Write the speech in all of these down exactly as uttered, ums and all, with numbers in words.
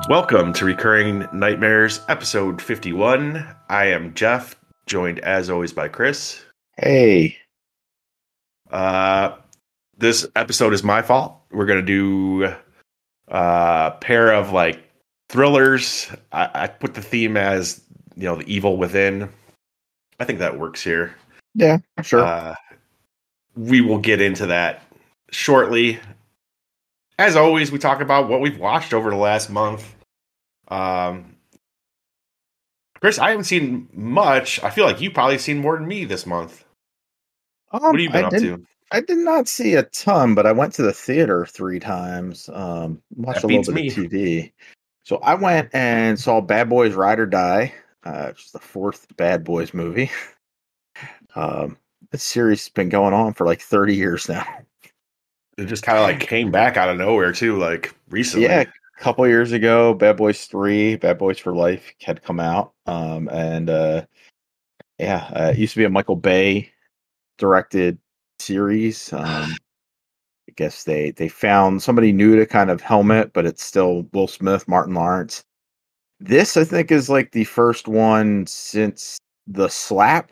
Welcome to Recurring Nightmares, episode fifty-one. I am Jeff, joined as always by Chris. Hey. Uh, this episode is my fault. We're going to do a pair of like thrillers. I, I put the theme as, you know, the evil within. I think that works here. Yeah, sure. Uh, we will get into that shortly. As always, we talk about what we've watched over the last month. Um, Chris, I haven't seen much. I feel like you've probably seen more than me this month. Um, what have you been I up didn't, to? I did not see a ton, but I went to the theater three times. Um, watched That a little beats bit me. of T V. So I went and saw Bad Boys Ride or Die, uh, which is the fourth Bad Boys movie. um, this series has been going on for like thirty years now. It just kind of like came back out of nowhere too, like recently. Yeah, a couple years ago, Bad Boys three, Bad Boys for Life had come out. Um, and uh, yeah, uh, it used to be a Michael Bay directed series. Um, I guess they they found somebody new to kind of helm it, but it's still Will Smith, Martin Lawrence. This, I think, is like the first one since The Slap.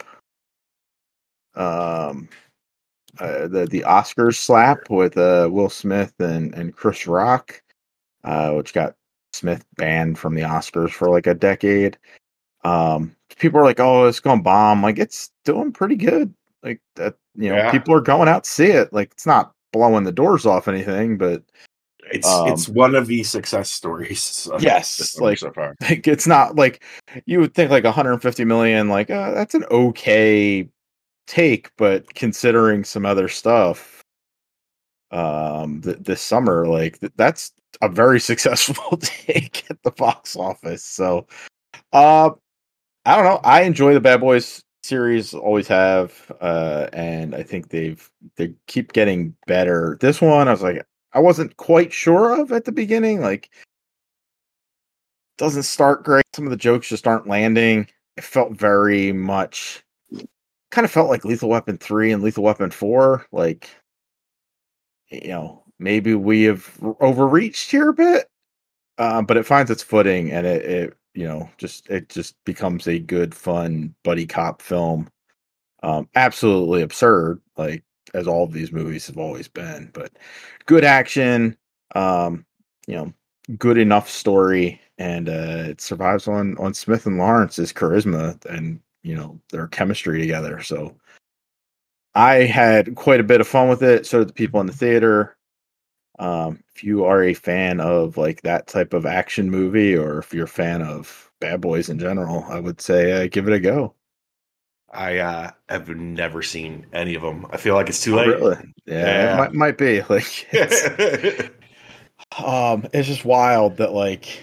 Um, uh, the the Oscars Slap with uh, Will Smith and and Chris Rock, uh, which got Smith banned from the Oscars for like a decade. Um, people are like, "Oh, it's gonna bomb." Like, it's doing pretty good. Like that, you know, Yeah. people are going out to see it. Like, it's not blowing the doors off anything, but It's um, it's one of the success stories. Of yes, this summer like, so far. like it's not like you would think like one hundred fifty million. Like, uh, that's an okay take, but considering some other stuff, um, th- this summer, like th- that's a very successful take at the box office. So, uh, I don't know. I enjoy the Bad Boys series, always have, uh, and I think they've they keep getting better. This one, I was like, I wasn't quite sure of at the beginning. Like, doesn't start great. Some of the jokes just aren't landing. It felt very much, kind of felt like Lethal Weapon three and Lethal Weapon four. Like, you know, maybe we have overreached here a bit, uh, but it finds its footing, and it, it you know, just it just becomes a good, fun buddy cop film. Um, absolutely absurd, like as all of these movies have always been, but good action, um, you know, good enough story, and uh, it survives on on Smith and Lawrence's charisma and, you know, their chemistry together. So I had quite a bit of fun with it. So did the people in the theater. Um, if you are a fan of like that type of action movie, or if you're a fan of Bad Boys in general, I would say uh, give it a go. I uh, have never seen any of them. I feel like it's too Oh, late. really? Yeah, Yeah. it might might be like it's, um, it's just wild that like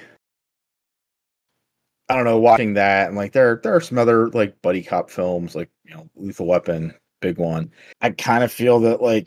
I don't know, watching that, and like there there are some other like buddy cop films, like, you know, Lethal Weapon, big one. I kind of feel that like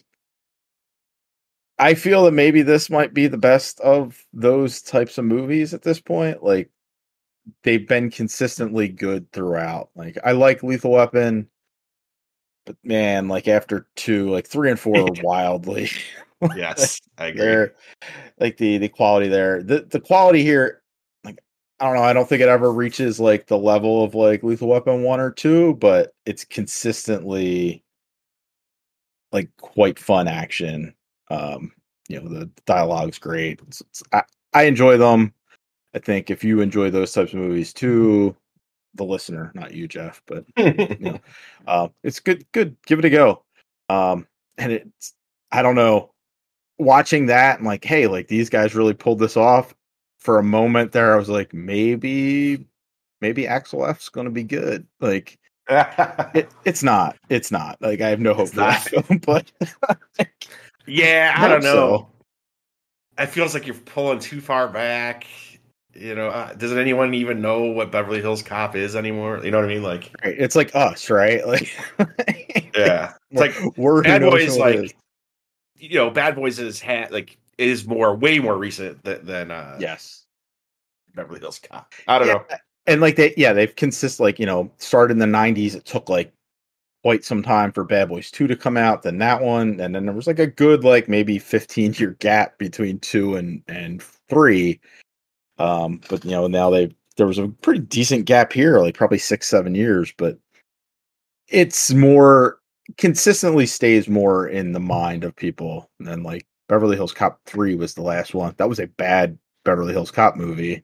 I feel that maybe this might be the best of those types of movies at this point. Like, they've been consistently good throughout. Like, I like Lethal Weapon, but man, like after two, like three and four are wildly. Yes, I agree. They're like the the quality there. The the quality here, like, I don't know, I don't think it ever reaches like the level of like Lethal Weapon one or two, but it's consistently like quite fun action. Um, you know, the dialogue's great. It's, it's, I, I enjoy them. I think if you enjoy those types of movies too, the listener, not you, Jeff, but you know, uh, it's good. Good, give it a go. Um, and it's, I don't know, watching that and like, hey, like these guys really pulled this off. For a moment there, I was like, maybe, maybe Axel F's going to be good. Like, it, it's not. It's not. Like, I have no hope It's for that film, but yeah, I hope don't know. so. It feels like you're pulling too far back. You know, uh, doesn't anyone even know what Beverly Hills Cop is anymore? You know what I mean? Like, Right. It's like us, right? Like, yeah, it's like we're who Bad knows Boys. who it is. Like, you know, Bad Boys is ha- like is more, way more recent than, than uh, Yes. Beverly Hills Cop. I don't Yeah. know. And like they, yeah, they've consist like, you know, started in the nineties. It took like quite some time for Bad Boys two to come out, then that one, and then there was like a good like maybe fifteen year gap between two and and three. Um, but you know, now they there was a pretty decent gap here, like probably six, seven years, but it's more consistently stays more in the mind of people than like Beverly Hills Cop three was the last one. That was a bad Beverly Hills Cop movie.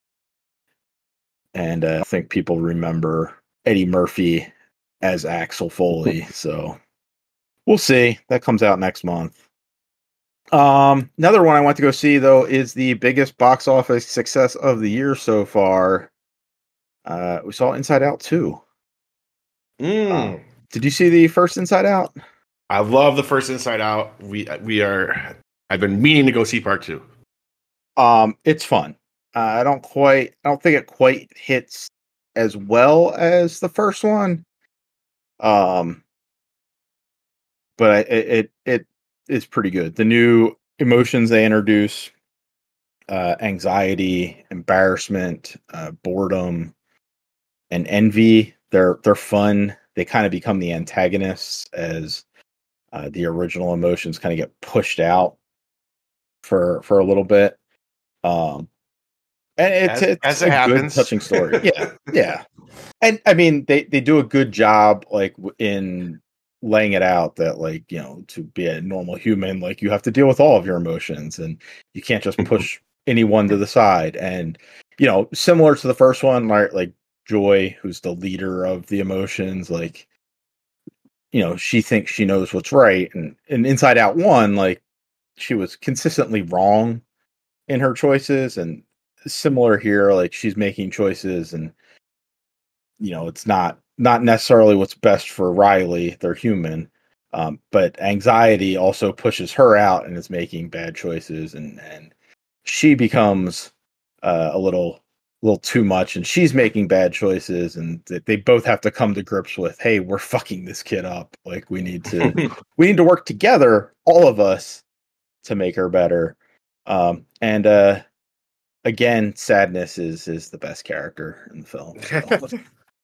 And uh, I think people remember Eddie Murphy as Axel Foley. So we'll see. That comes out next month. Um, another one I want to go see though is the biggest box office success of the year so far. Uh, we saw Inside Out two. Mm. Um, did you see the first Inside Out? I love the first Inside Out. We we are. I've been meaning to go see part two. Um, it's fun. Uh, I don't quite. I don't think it quite hits as well as the first one. Um, but I, it it it is pretty good. The new emotions they introduce, uh, anxiety, embarrassment, uh, boredom, and envy. They're they're fun. They kind of become the antagonists as uh, the original emotions kind of get pushed out for for a little bit. Um, and it's As, it's as a it good happens. touching story. Yeah, yeah. And I mean, they they do a good job, like w- in laying it out that, like, you know, to be a normal human, like you have to deal with all of your emotions, and you can't just push anyone to the side. And you know, similar to the first one, like like Joy, who's the leader of the emotions, like, you know, she thinks she knows what's right, and and Inside Out one, like, she was consistently wrong in her choices, and similar here, like she's making choices, and you know, it's not not necessarily what's best for Riley. They're human, um, but anxiety also pushes her out and is making bad choices, and and she becomes uh, a little little too much, and she's making bad choices, and th- they both have to come to grips with, hey, we're fucking this kid up. Like, we need to we need to work together, all of us, to make her better. Um, and uh, again, sadness is is the best character in the film. So.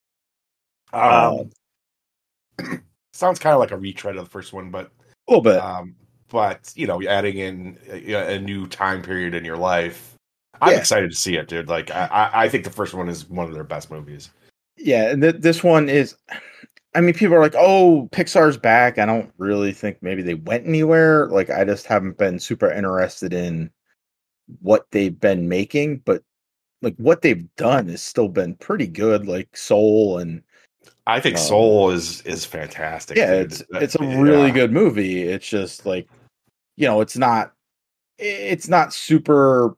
um, Um, sounds kind of like a retread of the first one, but a little bit. um, but you know, adding in a, a new time period in your life, I'm Yeah. excited to see it, dude. Like, I, I I think the first one is one of their best movies. Yeah, and th- this one is, I mean, people are like, oh, Pixar's back. I don't really think maybe they went anywhere. Like, I just haven't been super interested in what they've been making, but like what they've done has still been pretty good, like Soul and I think um, Soul is is fantastic. yeah, dude. it's That- it's a really yeah. good movie. It's just like, you know, it's not it's not super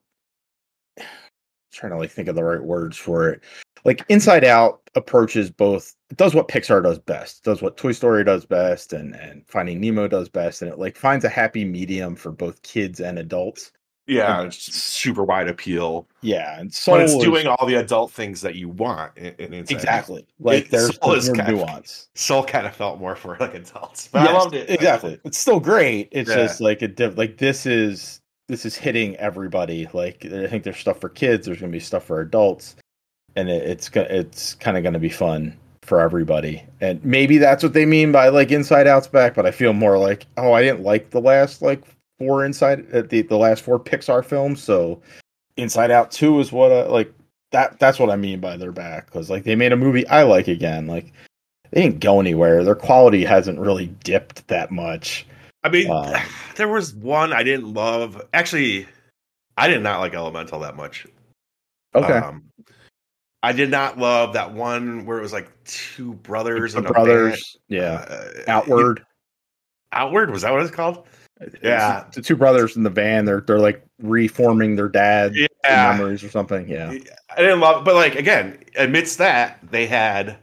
trying to like think of the right words for it. Like Inside Out approaches both, it does what Pixar does best, it does what Toy Story does best, and and Finding Nemo does best, and it like finds a happy medium for both kids and adults. Yeah, And it's super wide appeal, yeah, and but it's Soul doing is all the adult things that you want in, in Inside Out. exactly like It- there's, Soul there's is more kind of- nuance. Soul kind of felt more for like adults, but Yes, I loved it. exactly. It's still great. It's Yeah. just like a diff- like this is this is hitting everybody. Like, I think there's stuff for kids. There's gonna be stuff for adults, and it, it's gonna it's kind of gonna be fun for everybody. And maybe that's what they mean by like Inside Out's back. But I feel more like, oh, I didn't like the last like four Inside uh, the the last four Pixar films, so Inside Out two is what I like. That that's what I mean by they're back, because like they made a movie I like again. Like, they didn't go anywhere. Their quality hasn't really dipped that much. I mean, Um, there was one I didn't love. Actually, I did not like Elemental that much. Okay. Um, I did not love that one where it was like two brothers The and brothers, a yeah. band. Uh, Outward. Outward, was that what it's called? Yeah. It's the two brothers in the van. They're they're like reforming their dad Yeah. memories or something. Yeah. I didn't love it, but like again, amidst that, they had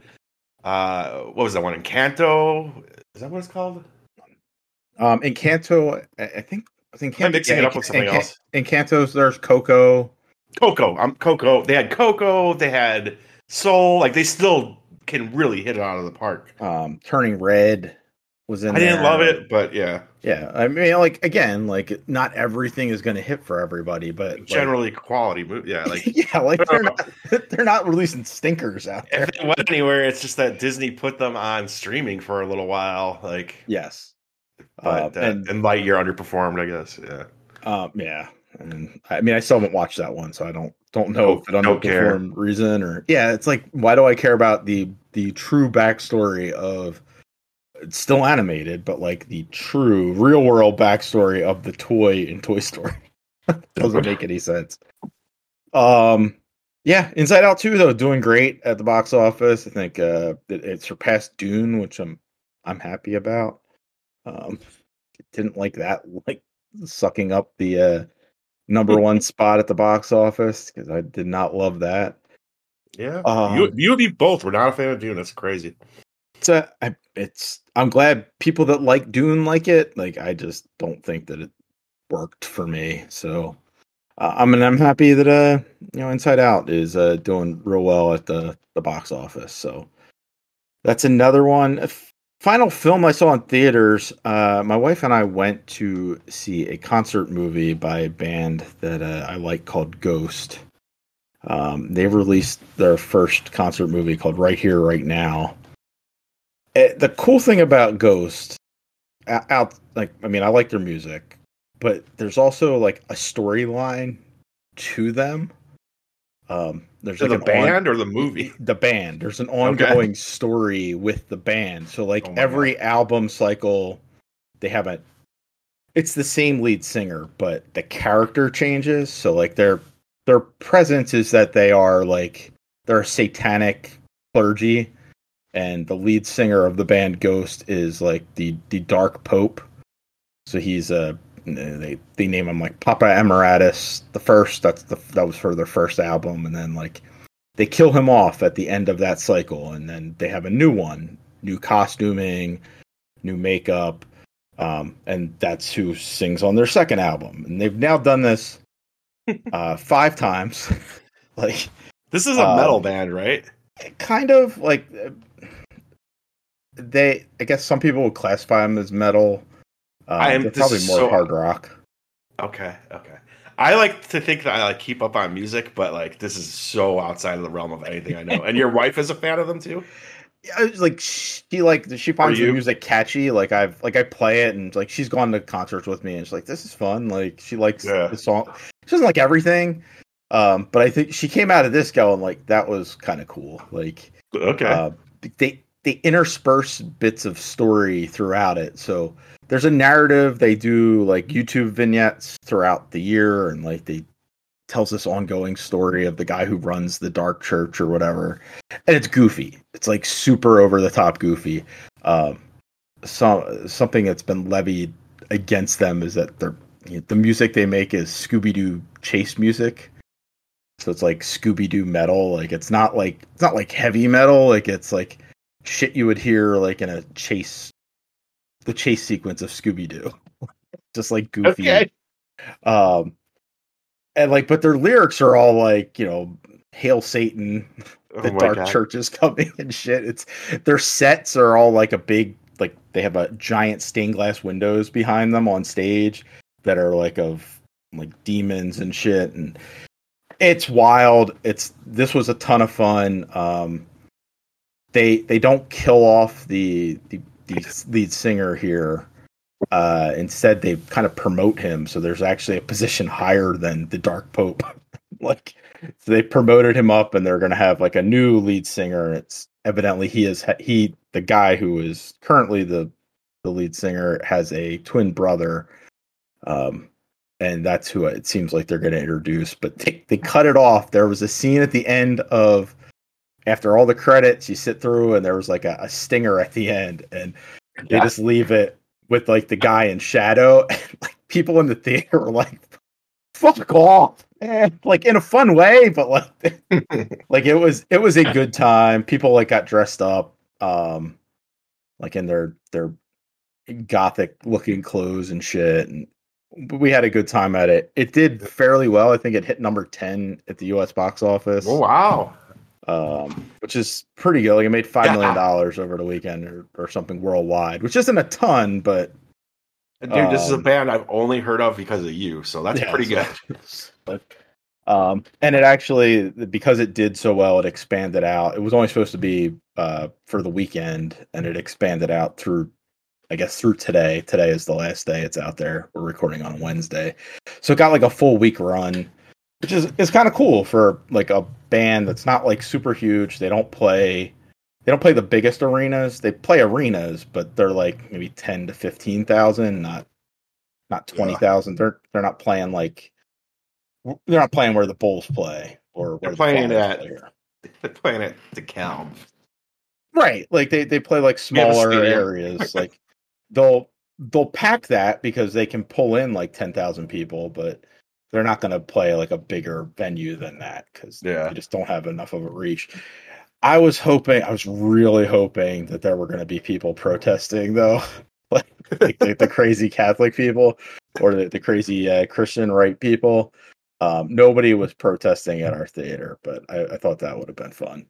uh what was that one? Encanto? Is that what it's called? Um, Encanto, I I think I think I'm mixing it up with something else. Encanto's there's Coco. Coco. I'm Coco. They had Coco, they had Soul, like they still can really hit it out of the park. Um, Turning Red was in I didn't there. love it, but yeah. Yeah, I mean, like again, like not everything is going to hit for everybody, but like, Generally quality movie. Yeah, like yeah, like they're not they're not releasing stinkers out there. if they went anywhere, it's just that Disney put them on streaming for a little while. Like Yes, but uh, uh, and and Lightyear underperformed, I guess. Yeah. um, yeah, and I mean, I still haven't watched that one, so I don't don't know if it underperformed reason or yeah, it's like why do I care about the the true backstory of it's still animated, but like the true real world backstory of the toy in Toy Story. Doesn't make any sense. Um yeah, Inside Out two though, doing great at the box office. I think uh it, it surpassed Dune, which I'm I'm happy about. Um didn't like that like sucking up the uh number one spot at the box office because I did not love that. Yeah, um, you you and me both. We're not a fan of Dune. That's crazy. It's a, I, it's. I'm glad people that like Dune like it. Like I just don't think that it worked for me. So uh, I mean, I'm happy that uh, you know, Inside Out is uh doing real well at the the box office. So that's another one. A final film I saw in theaters. Uh, my wife and I went to see a concert movie by a band that uh, I like called Ghost. Um, they released their first concert movie called Right Here, Right Now. It, the cool thing about Ghost, out like I mean, I like their music, but there's also like a storyline to them. Um, there's to like the band on, or the movie. The band. There's an ongoing okay. story with the band. So like oh every God. album cycle, they have a. It's the same lead singer, but the character changes. So like their their presence is that they are like they're a satanic clergy. And the lead singer of the band Ghost is like the, the Dark Pope. So he's a they they name him like Papa Emeritus the first. That's the that was for their first album, and then like they kill him off at the end of that cycle, and then they have a new one, new costuming, new makeup, um, and that's who sings on their second album. And they've now done this uh, five times. Like this is a um, metal band, right? Kind of like. They, I guess some people would classify them as metal. Um, I am they're probably more so, hard rock. Okay, okay. I like to think that I like keep up on music, but like this is so outside of the realm of anything I know. And your wife is a fan of them too. Yeah, like she like she finds the music catchy. Like I've like I play it and like she's gone to concerts with me and she's like this is fun. Like she likes yeah. the song. She doesn't like everything, um, but I think she came out of this going like that was kind of cool. Like okay, uh, they. They intersperse bits of story throughout it. So there's a narrative. They do like YouTube vignettes throughout the year, and like they tells this ongoing story of the guy who runs the dark church or whatever. And it's goofy. It's like super over the top goofy. Um, some something that's been levied against them is that they're you know, the music they make is Scooby-Doo chase music. So it's like Scooby-Doo metal. Like it's not like it's not like heavy metal. Like it's like shit you would hear like in a chase, the chase sequence of Scooby-Doo, just like goofy. Okay. Um, and like, but their lyrics are all like, you know, hail Satan, the oh dark God. church is coming and shit. It's their sets are all like a big, like they have a giant stained glass windows behind them on stage that are like of like demons and shit. And it's wild. It's, this was a ton of fun. Um, They they don't kill off the the, the lead singer here. Uh, instead, they kind of promote him. So there's actually a position higher than the Dark Pope. Like so they promoted him up, and they're going to have like a new lead singer. It's evidently he is he the guy who is currently the the lead singer has a twin brother, um, and that's who it seems like they're going to introduce. But they they cut it off. There was a scene at the end of. After all the credits, you sit through, and there was like a, a stinger at the end, and they yeah. just leave it with like the guy in shadow. And, like people in the theater were like, "Fuck off!" Man. Like in a fun way, but like, like it was it was a good time. People like got dressed up, um, like in their their gothic looking clothes and shit, and we had a good time at it. It did fairly well. I think it hit number ten at the U S box office. Oh wow. Um, which is pretty good. Like it made five yeah. million dollars over the weekend or, or something worldwide, which isn't a ton, but dude, um, this is a band I've only heard of because of you, so that's yeah, pretty so, good. But, um, and it actually because it did so well, it expanded out. It was only supposed to be uh for the weekend, and it expanded out through, I guess, through today. Today is the last day it's out there. We're recording on Wednesday, so it got like a full week run. which is is kind of cool for like a band that's not like super huge. They don't play they don't play the biggest arenas. They play arenas, but they're like maybe ten to fifteen thousand, not not twenty thousand. They're they're not playing like they're not playing where the Bulls play or where They're the playing Flyers at play here. they're playing at the Calm. Right. Like they, they play like We have a smaller stadium. areas. Like they'll they'll pack that because they can pull in like ten thousand people, but they're not going to play like a bigger venue than that because Yeah. they just don't have enough of a reach. I was hoping, I was really hoping that there were going to be people protesting though, like, like the, the crazy Catholic people or the, the crazy uh, Christian right people. Um, nobody was protesting at our theater, but I, I thought that would have been fun.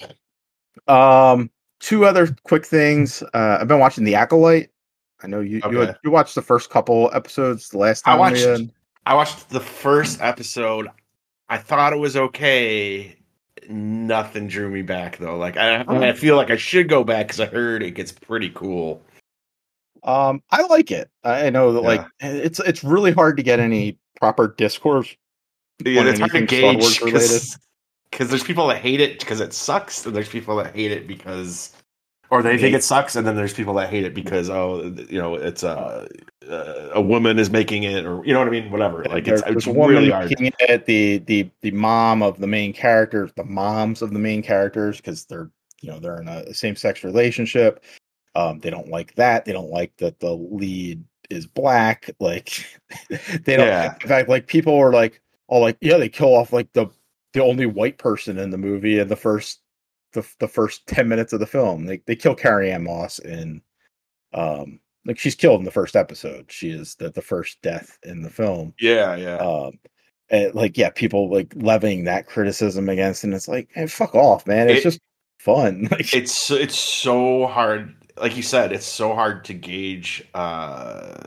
Um, two other quick things. Uh, I've been watching The Acolyte. I know you you, Okay. had, you watched the first couple episodes the last I time watched we had. I watched the first episode. I thought it was okay. Nothing drew me back though. Like I, I feel like I should go back because I heard it gets pretty cool. Um, I like it. I know that Yeah. like it's it's really hard to get any proper discourse Yeah, on it's hard to anything Star gauge Wars related. because there's people that hate it because it sucks, and there's people that hate it because, or they think Yeah. it sucks, and then there's people that hate it because oh, you know, it's a uh, a woman is making it, or you know what I mean, whatever. Like There- it's it's there's a woman really hard. making it. The the the mom of the main characters, the moms of the main characters, because they're you know they're in a same sex relationship. Um, they don't like that. They don't like that the lead is black. Like they don't. Yeah. In fact, like people are like, oh, like yeah, they kill off like the the only white person in the movie in the first the the first ten minutes of the film. They they kill Carrie Ann Moss in, um, like she's killed in the first episode. She is the the first death in the film. Yeah, yeah. Um, and like yeah, people like levying that criticism against, and it's like, hey, fuck off, man. It's It- just fun. Like it's it's so hard. Like you said, it's so hard to gauge. Uh,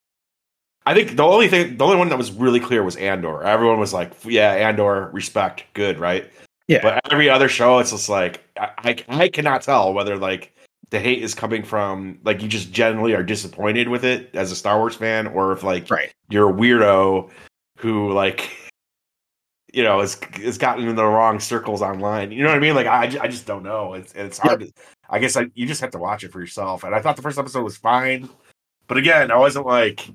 I think the only thing, the only one that was really clear was Andor. Everyone was like, "Yeah, Andor, respect, good, right?" yeah, But every other show, it's just like I, I, I cannot tell whether like the hate is coming from like you just generally are disappointed with it as a Star Wars fan, or if like right. you're a weirdo who like you know is is gotten in the wrong circles online. You know what I mean? Like I, I just don't know. It's it's hard. To, I guess I, you just have to watch it for yourself. And I thought the first episode was fine, but again, I wasn't like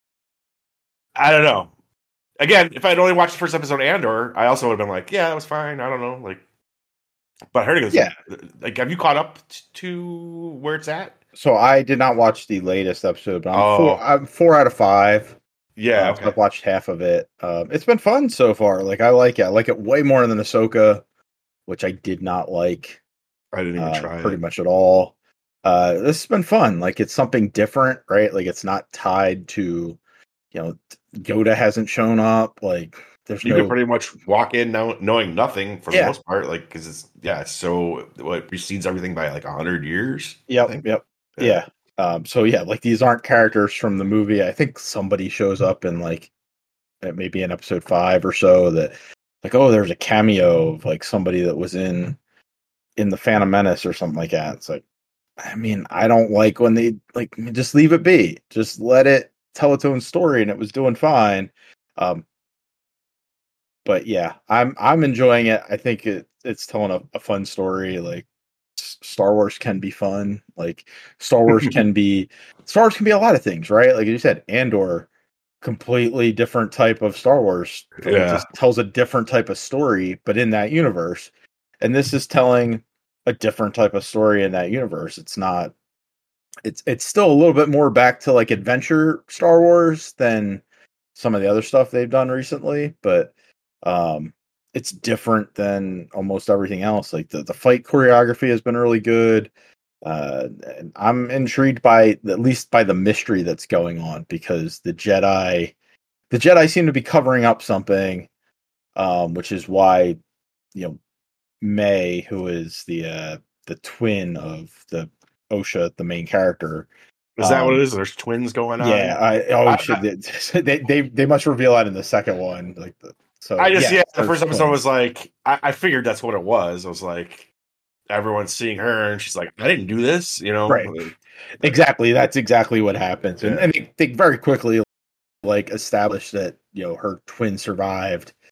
I don't know. Again, if I'd only watched the first episode of Andor, I also would have been like, yeah, it was fine. I don't know, like. But I heard it was Yeah. like, have you caught up t- to where it's at? So I did not watch the latest episode, but I'm, Oh. four, I'm four out of five. Yeah, Uh, okay. so I've watched half of it. Um, it's been fun so far. Like I like it. I like it way more than Ahsoka, which I did not like I didn't even uh, try pretty it. much at all. Uh, this has been fun. Like it's something different, right? Like it's not tied to, you know, Yoda hasn't shown up. Like there's You no can pretty much walk in now knowing nothing for Yeah. the most part, like because it's yeah, it's so what precedes everything by like a hundred years. I Yep, think. yep, yeah. Um, so yeah, like these aren't characters from the movie. I think somebody shows up in like uh, maybe in episode five or so that like, oh, there's a cameo of like somebody that was in in the Phantom Menace or something like that. It's like, I mean, I don't like when they like just leave it be, just let it tell its own story, and it was doing fine. Um, but yeah, I'm I'm enjoying it. I think it it's telling a, a fun story. Like S- Star Wars can be fun. Like Star Wars can be Star Wars can be a lot of things, right? Like you said, Andor, completely different type of Star Wars. It Yeah. just tells a different type of story, but in that universe. And this is telling a different type of story in that universe. It's not. It's it's still a little bit more back to like adventure Star Wars than some of the other stuff they've done recently, but um it's different than almost everything else. Like the, the fight choreography has been really good. Uh and I'm intrigued by at least by the mystery that's going on because the Jedi the Jedi seem to be covering up something, um, which is why, you know, May, who is the uh the twin of the Osha, the main character. Is that what Um, it is? There's twins going on. Yeah, I oh I- shit, they they they must reveal that in the second one. Like the so I just yeah, the there's first episode twins. was like I, I figured that's what it was. I was like everyone's seeing her and she's like, I didn't do this, you know. Right. Exactly, that's exactly what happens, and, Yeah. and they, they very quickly like establish that you know her twin survived,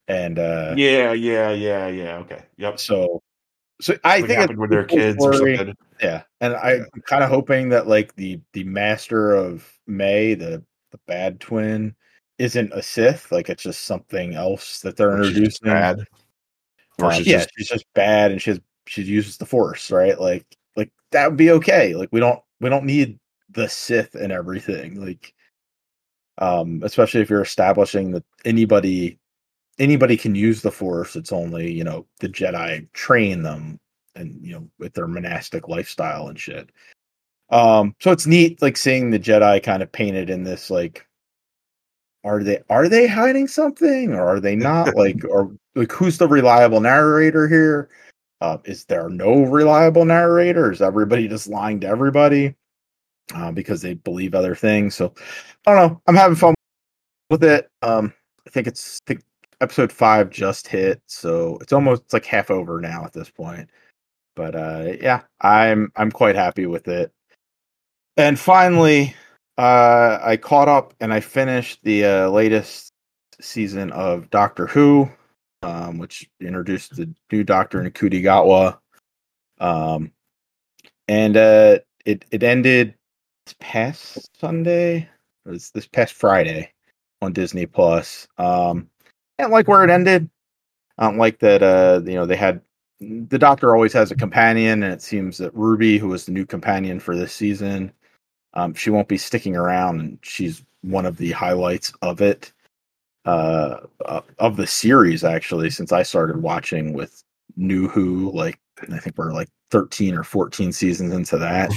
and uh, Yeah, yeah, yeah, yeah. Okay. Yep. so so I Something think it's happened with a their cool kids or story. something. Yeah, and Yeah. I'm kind of hoping that like the the master of May, the the bad twin, isn't a Sith. Like it's just something else that they're Or she's just introducing. bad. Or Um, she's yeah, just she's just bad, and she's she uses the Force, right? Like like that would be okay. Like we don't we don't need the Sith and everything. Like um, especially if you're establishing that anybody anybody can use the Force. It's only you know the Jedi train them, and you know with their monastic lifestyle and shit. Um, so it's neat, like seeing the Jedi kind of painted in this like. Are they are they hiding something or are they not? Like, or like who's the reliable narrator here? Uh, is there no reliable narrator? Is everybody just lying to everybody uh, because they believe other things? So I don't know. I'm having fun with it. Um, I think it's I think episode five just hit, so it's almost it's like half over now at this point. But uh, yeah, I'm I'm quite happy with it. And finally, uh, I caught up and I finished the uh, latest season of Doctor Who, um, which introduced the new Doctor Ncuti Gatwa. Um, and uh, it it ended this past Sunday, or this, this past Friday on Disney Plus. Um, I don't like where it ended. I don't like that. Uh, you know, they had the Doctor always has a companion, and it seems that Ruby, who was the new companion for this season, um, she won't be sticking around, and she's one of the highlights of it, uh, uh, of the series actually. Since I started watching with New Who, like I think we're like thirteen or fourteen seasons into that.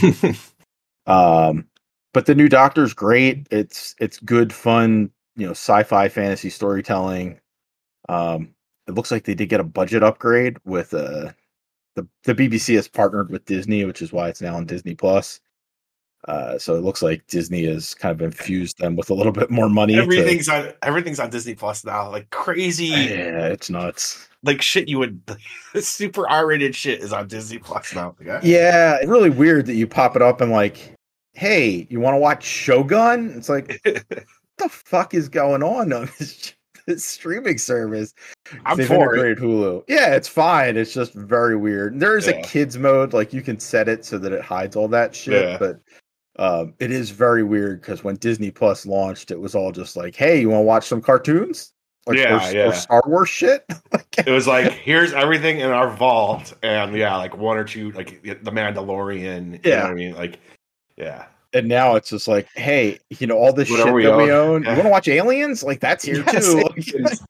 um, but the new Doctor's great. It's it's good, fun, you know, sci-fi fantasy storytelling. Um, it looks like they did get a budget upgrade with uh the the B B C has partnered with Disney, which is why it's now on Disney Plus. Uh, so it looks like Disney has kind of infused them with a little bit more money to. everything's on everything's on Disney Plus now. Like crazy, Yeah, it's nuts. like shit you would super R-rated shit is on Disney Plus now. Like, ah. Yeah, it's really weird that you pop it up and like, hey, you want to watch Shogun? It's like, what the fuck is going on on this, this streaming service? I'm They've for it. integrated Hulu. Yeah, it's fine. It's just very weird. There is Yeah. a kids mode, like you can set it so that it hides all that shit, Yeah. but um, it is very weird because when Disney Plus launched, it was all just like, hey, you want to watch some cartoons? Like, Yeah, or, yeah. or Star Wars shit? It was like, here's everything in our vault, and yeah, like one or two, like the Mandalorian. You Yeah. know what I mean? Like, yeah. And now it's just like, hey, you know, all this Whatever shit we that we own. own. Yeah. You want to watch Aliens? Like that's here Yes, too. Aliens.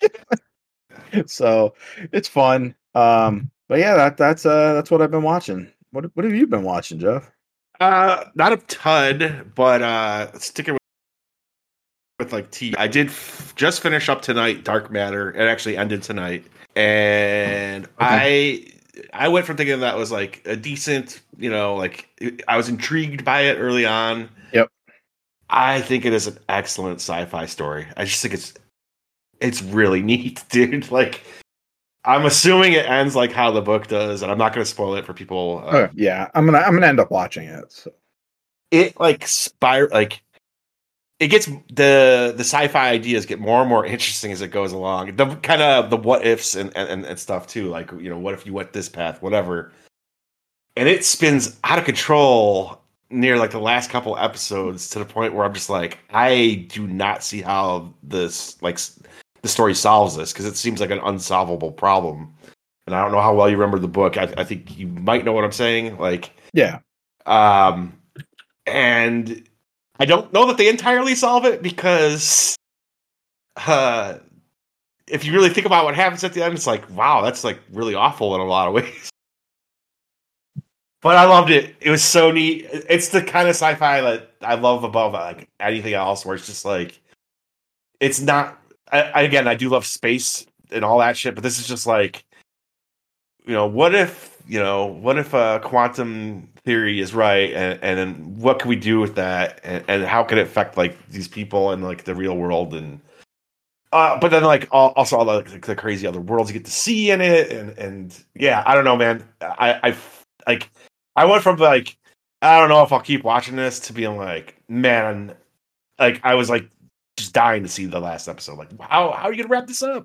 So it's fun. Um, but yeah, that that's uh that's what I've been watching. What what have you been watching, Jeff? Uh, not a ton, but uh, sticking with, with like T. I did f- just finish up tonight. Dark Matter. It actually ended tonight, and okay. I I went from thinking that was like a decent, you know, like it, I was intrigued by it early on. Yep. I think it is an excellent sci-fi story. I just think it's it's really neat, dude. Like, I'm assuming it ends like how the book does, and I'm not going to spoil it for people. Uh, Oh, yeah, I'm gonna I'm gonna end up watching it. So. It like spire like it gets the the sci-fi ideas get more and more interesting as it goes along. The kind of the what ifs and, and and stuff too. Like, you know, what if you went this path, whatever. And it spins out of control near like the last couple episodes to the point where I'm just like, I do not see how this like the story solves this, because it seems like an unsolvable problem. And I don't know how well you remember the book. I, I think you might know what I'm saying. Like, yeah. Um, and I don't know that they entirely solve it, because uh, if you really think about what happens at the end, it's like, wow, that's like really awful in a lot of ways. But I loved it. It was so neat. It's the kind of sci-fi that I love above like anything else, where it's just like, it's not. I, I, again, I do love space and all that shit, but this is just like, you know, what if, you know, what if uh, quantum theory is right, and, and then what can we do with that, and, and how can it affect like these people and like the real world, and uh, but then like also all the, like, the crazy other worlds you get to see in it, and and yeah, I don't know, man. I I like I went from like, I don't know if I'll keep watching this, to being like, man, like I was like just dying to see the last episode. Like, how how are you gonna wrap this up?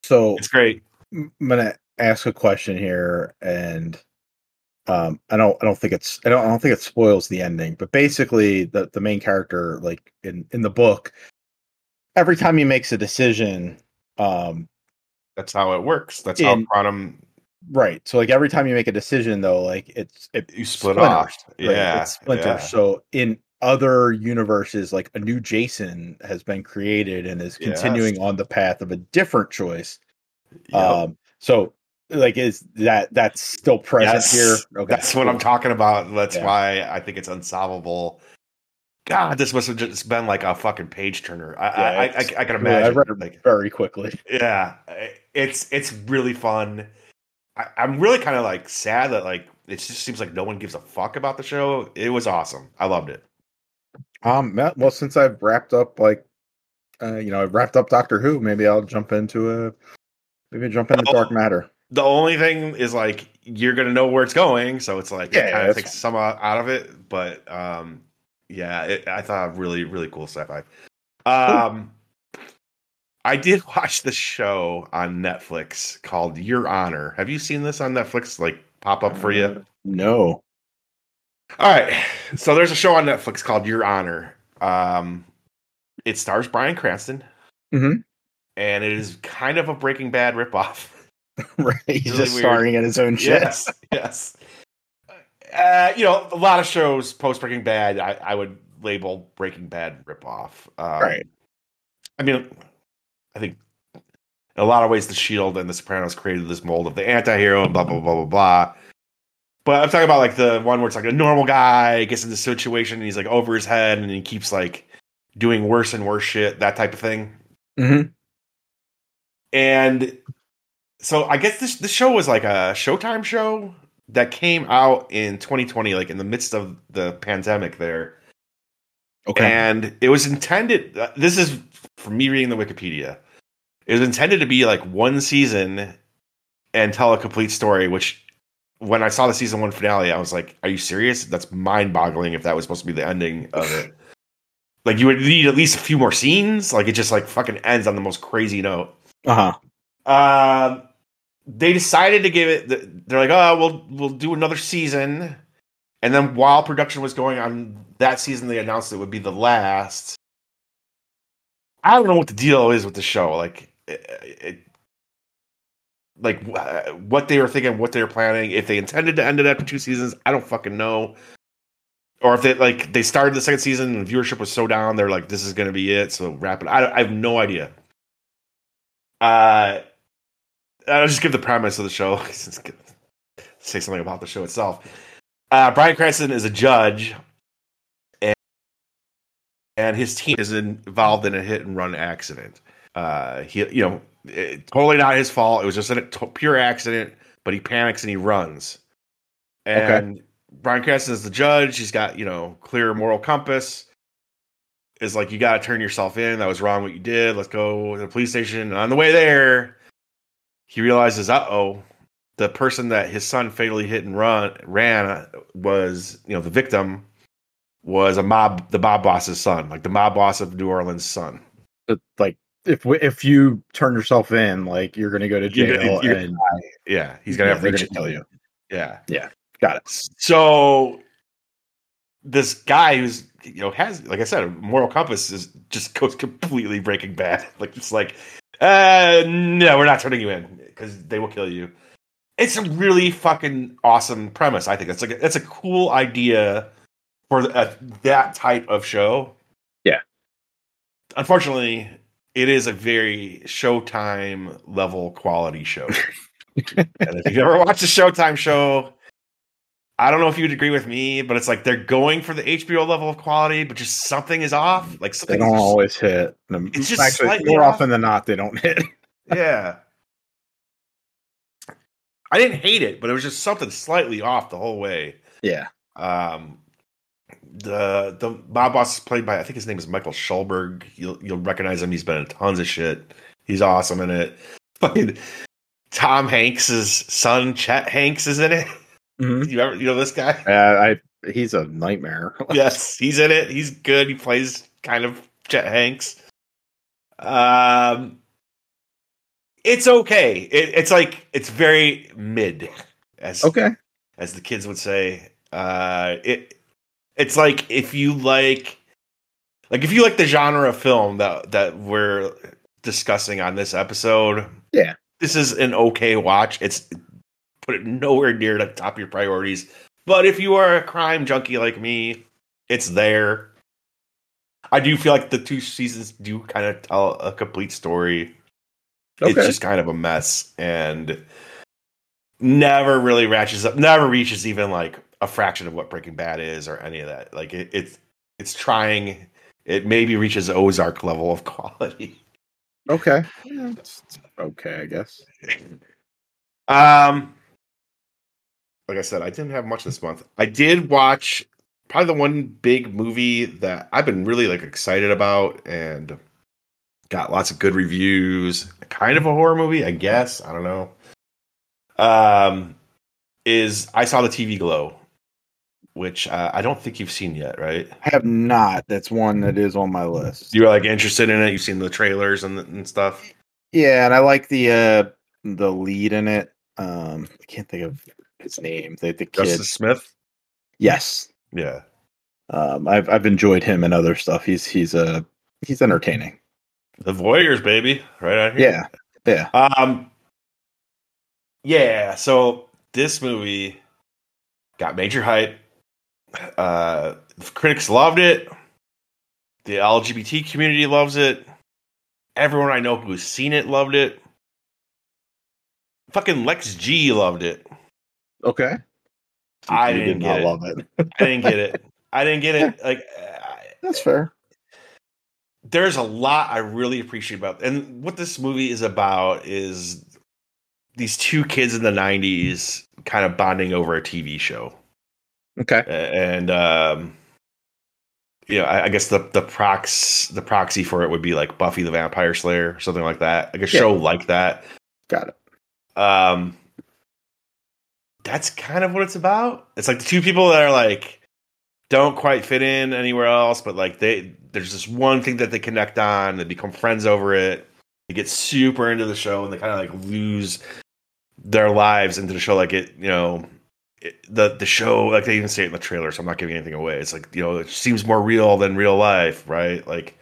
So It's great. I'm gonna ask a question here, and um, I don't, I don't think it's, I don't, I don't think it spoils the ending. But basically, the the main character, like in in the book, every time he makes a decision, um, That's how it works. That's how in quantum right. So like every time you make a decision, though, like it's it you split splinters, off. right? Yeah, It splinters. yeah, So in other universes, like a new Jason has been created and is yes, continuing on the path of a different choice. yep, Um, so like is that that's still present here? yes. Okay, That's what I'm cool. talking about. That's Yeah, why I think it's unsolvable. God, this must have just been like a fucking page turner. I, I, yeah. I, It's I can really, I read imagine. it Like, very quickly. yeah, it's it's really fun. I, I'm really kind of like sad that like it just seems like no one gives a fuck about the show. It was awesome. I loved it. Um, Matt, well, since I've wrapped up, like, uh, you know, I've wrapped up Doctor Who, maybe I'll jump into a maybe jump into Dark Oh, Matter. the only thing is like you're gonna know where it's going, so it's like it Yeah, kind of that's takes fine. some out out of it. But um, yeah, it, I thought really really cool sci-fi. Cool. Um, I did watch the show on Netflix called Your Honor. Have you seen this on Netflix? Like pop up for you? Uh, no. All right, so there's a show on Netflix called Your Honor. Um, it stars Bryan Cranston, Mm-hmm. and it is kind of a Breaking Bad ripoff. Right. He's Really just weird. starring in his own shit. Yes, yes. Uh, you know, a lot of shows post Breaking Bad, I, I would label Breaking Bad ripoff. Um, Right. I mean, I think in a lot of ways, The Shield and The Sopranos created this mold of the anti-hero and blah blah blah blah blah. But I'm talking about like the one where it's like a normal guy gets into a situation and he's like over his head and he keeps like doing worse and worse shit, that type of thing. Mm-hmm. And so I guess this this show was like a Showtime show that came out in twenty twenty, like in the midst of the pandemic there. Okay. And it was intended, uh, this is from me reading the Wikipedia, it was intended to be like one season and tell a complete story, which when I saw the season one finale, I was like, are you serious? That's mind boggling if that was supposed to be the ending of it. Like you would need at least a few more scenes. Like it just like fucking ends on the most crazy note. Uh-huh. Um, they decided to give it. They're like, oh, we'll we'll do another season, and then while production was going on that season, they announced it would be the last. I don't know what the deal is with the show. Like, it, it, like what they were thinking, what they were planning. If they intended to end it after two seasons, I don't fucking know. Or if they like they started the second season and viewership was so down, they're like, this is going to be it. So wrap it. I, I have no idea. Uh. I'll just give the premise of the show. Say something about the show itself. Uh, Bryan Cranston is a judge, and, and his team is involved in a hit and run accident. Uh, he, you know, it, totally not his fault. It was just a t- pure accident. But he panics and he runs. And okay. Bryan Cranston is the judge. He's got, you know, clear moral compass. Is like, you got to turn yourself in. That was wrong what you did. Let's go to the police station. And on the way there, he realizes, uh-oh, the person that his son fatally hit and run ran was, you know, the victim was a mob, the mob boss's son, like the mob boss of New Orleans' son. But, like, if if you turn yourself in, like, you're going to go to jail, you're, you're, and yeah, he's gonna yeah, have they're to going to kill you. Yeah, yeah, got it. So this guy who's, you know, has, like I said, a moral compass is just goes completely Breaking Bad. Like it's like, uh, no, we're not turning you in because they will kill you. It's a really fucking awesome premise. I think that's like a, that's a cool idea for a, that type of show. Yeah. Unfortunately, it is a very Showtime level quality show. And if you've ever watched a Showtime show, I don't know if you'd agree with me, but it's like they're going for the H B O level of quality, but just something is off. Like something they don't just, always hit. It's just actually more off. often than not they don't hit. Yeah. I didn't hate it, but it was just something slightly off the whole way. Yeah. Um, the the mob boss is played by, I think his name is Michael Schulberg. You'll you'll recognize him. He's been in tons of shit. He's awesome in it. Fucking Tom Hanks' son, Chet Hanks, is in it. Mm-hmm. You ever you know this guy? Uh, I he's a nightmare. Yes, he's in it. He's good. He plays kind of Chet Hanks. Um, it's okay. It, it's like it's very mid, as Okay. as the kids would say. Uh, it it's like if you like, like if you like the genre of film that that we're discussing on this episode. Yeah. This is an okay watch. It's put it nowhere near the top of your priorities. But if you are a crime junkie like me, it's there. I do feel like the two seasons do kind of tell a complete story. Okay. It's just kind of a mess and never really ratchets up, never reaches even like a fraction of what Breaking Bad is or any of that. Like it, it's it's trying. It maybe reaches Ozark level of quality. Okay. Yeah, it's okay, I guess. Um, like I said, I didn't have much this month. I did watch probably the one big movie that I've been really like excited about and got lots of good reviews. Kind of a horror movie, I guess. I don't know. Um, is I saw the T V Glow, which uh, I don't think you've seen yet, right? I have not. That's one that is on my list. You're like interested in it. You've seen the trailers and and stuff. Yeah, and I like the uh, the lead in it. Um, I can't think of his name. The the kid. Justice Smith. Yes. Yeah. Um, I've I've enjoyed him and other stuff. He's he's uh he's entertaining. The Voyeurs, baby, right out here. Yeah. Yeah. Um. Yeah. So this movie got major hype. Uh, critics loved it. The L G B T community loves it. Everyone I know who's seen it loved it. Fucking Lex G loved it. Okay. I you didn't did get not it. love it. I didn't get it. I didn't get it. Like that's fair. There's a lot I really appreciate about, and what this movie is about is these two kids in the nineties kind of bonding over a T V show. Okay. And um, you know, I, I guess the the prox the proxy for it would be like Buffy the Vampire Slayer or something like that, like a show yeah. like that. Got it. Um, that's kind of what it's about. It's like the two people that are like don't quite fit in anywhere else, but like they there's this one thing that they connect on. They become friends over it. They get super into the show, and they kind of like lose their lives into the show. Like it, you know. The the show, like they even say it in the trailer, so I'm not giving anything away. It's like, you know, it seems more real than real life, right? Like,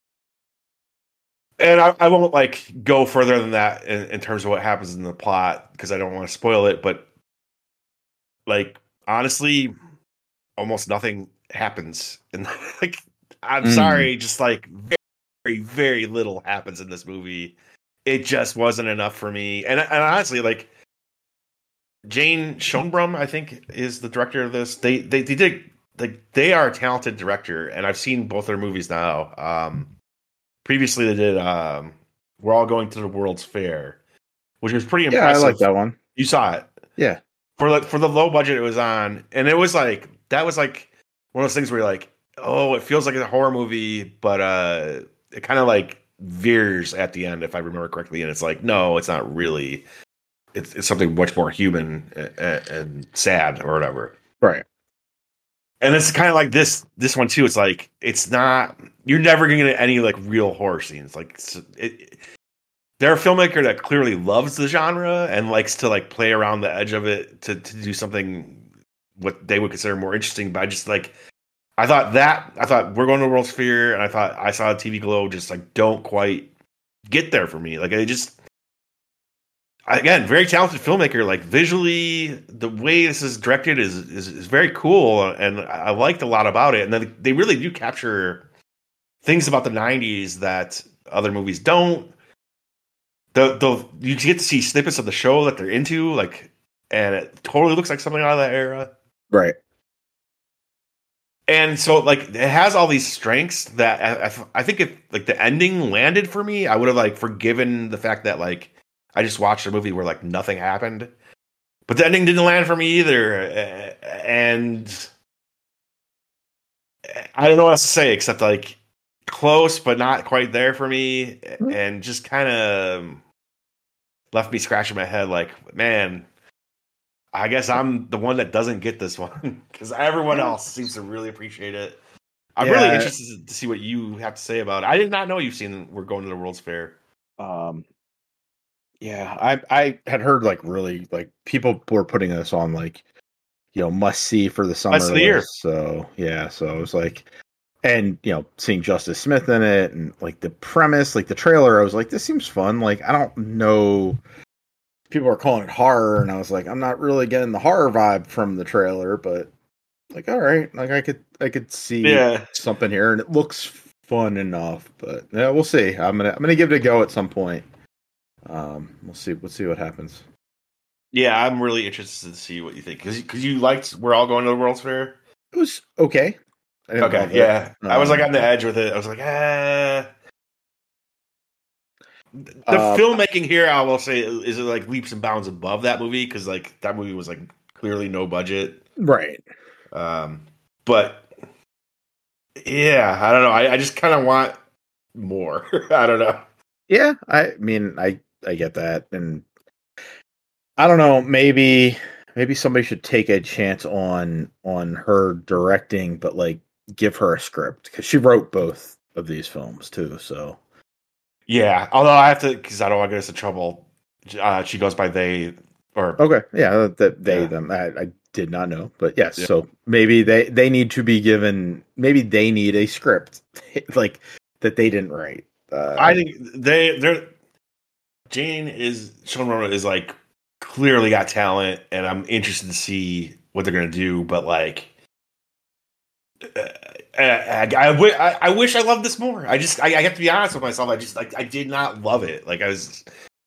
and I, I won't like go further than that in, in terms of what happens in the plot because I don't want to spoil it. But like, honestly, almost nothing happens. And like, I'm mm. sorry, just like very very little happens in this movie. It just wasn't enough for me. And and honestly, like. Jane Schoenbrum, I think, is the director of this. They they they did like they are a talented director, and I've seen both their movies now. Um, previously, they did um, "We're All Going to the World's Fair," which was pretty impressive. Yeah, I like that one. You saw it, yeah. For like for the low budget it was on, and it was like that was like one of those things where you're like, oh, it feels like a horror movie, but uh, it kind of like veers at the end, if I remember correctly, and it's like, no, it's not really. It's, it's something much more human and, and sad or whatever. Right. And it's kind of like this, this one too. It's like, it's not, you're never going to get any like real horror scenes. Like it, they're a filmmaker that clearly loves the genre and likes to like play around the edge of it to, to do something what they would consider more interesting. But I just like, I thought that, I thought We're Going to the World's Fair, and I thought I saw a T V Glow just like don't quite get there for me. Like I just, again, very talented filmmaker. Like visually, the way this is directed is, is is very cool, and I liked a lot about it. And then they really do capture things about the nineties that other movies don't. The the you get to see snippets of the show that they're into, like, and it totally looks like something out of that era, right? And so, like, it has all these strengths that I, I think if like the ending landed for me, I would have like forgiven the fact that like. I just watched a movie where like nothing happened, but the ending didn't land for me either. And I don't know what else to say except like close, but not quite there for me. And just kind of left me scratching my head like, man, I guess I'm the one that doesn't get this one because everyone else seems to really appreciate it. I'm yeah. really interested to see what you have to say about it. I did not know you've seen We're Going to the World's Fair. Um, Yeah, I I had heard like really like people were putting this on like you know must see for the Rest summer of the year. list. So yeah, so I was like, and you know seeing Justice Smith in it and like the premise, like the trailer, I was like, this seems fun. Like I don't know, people are calling it horror, and I was like, I'm not really getting the horror vibe from the trailer, but like all right, like I could I could see Yeah. something here, and it looks fun enough. But yeah, we'll see. I'm gonna I'm gonna give it a go at some point. Um, we'll see. We'll see what happens. Yeah, I'm really interested to see what you think because because you liked We're All Going to the World's Fair. It was okay. I didn't Okay, love it. yeah, I was like Um, on the edge with it. I was like, ah. The uh, filmmaking here, I will say, is it like leaps and bounds above that movie because like that movie was like clearly no budget. right. Um, but yeah, I don't know. I, I just kind of want more. I don't know. Yeah, I mean, I I get that, and I don't know. Maybe maybe somebody should take a chance on on her directing, but like give her a script because she wrote both of these films too. So Yeah, although I have to because I don't want to get us in trouble. Uh, she goes by they or okay, yeah, that they yeah. them. I, I did not know, but yes. Yeah. So maybe they they need to be given. Maybe they need a script like that they didn't write. Uh, I think they they're Jane is Showrunner is like clearly got talent, and I'm interested to see what they're gonna do. But like, uh, I, I, wi- I, I wish I loved this more. I just I, I have to be honest with myself. I just like I did not love it. Like I was,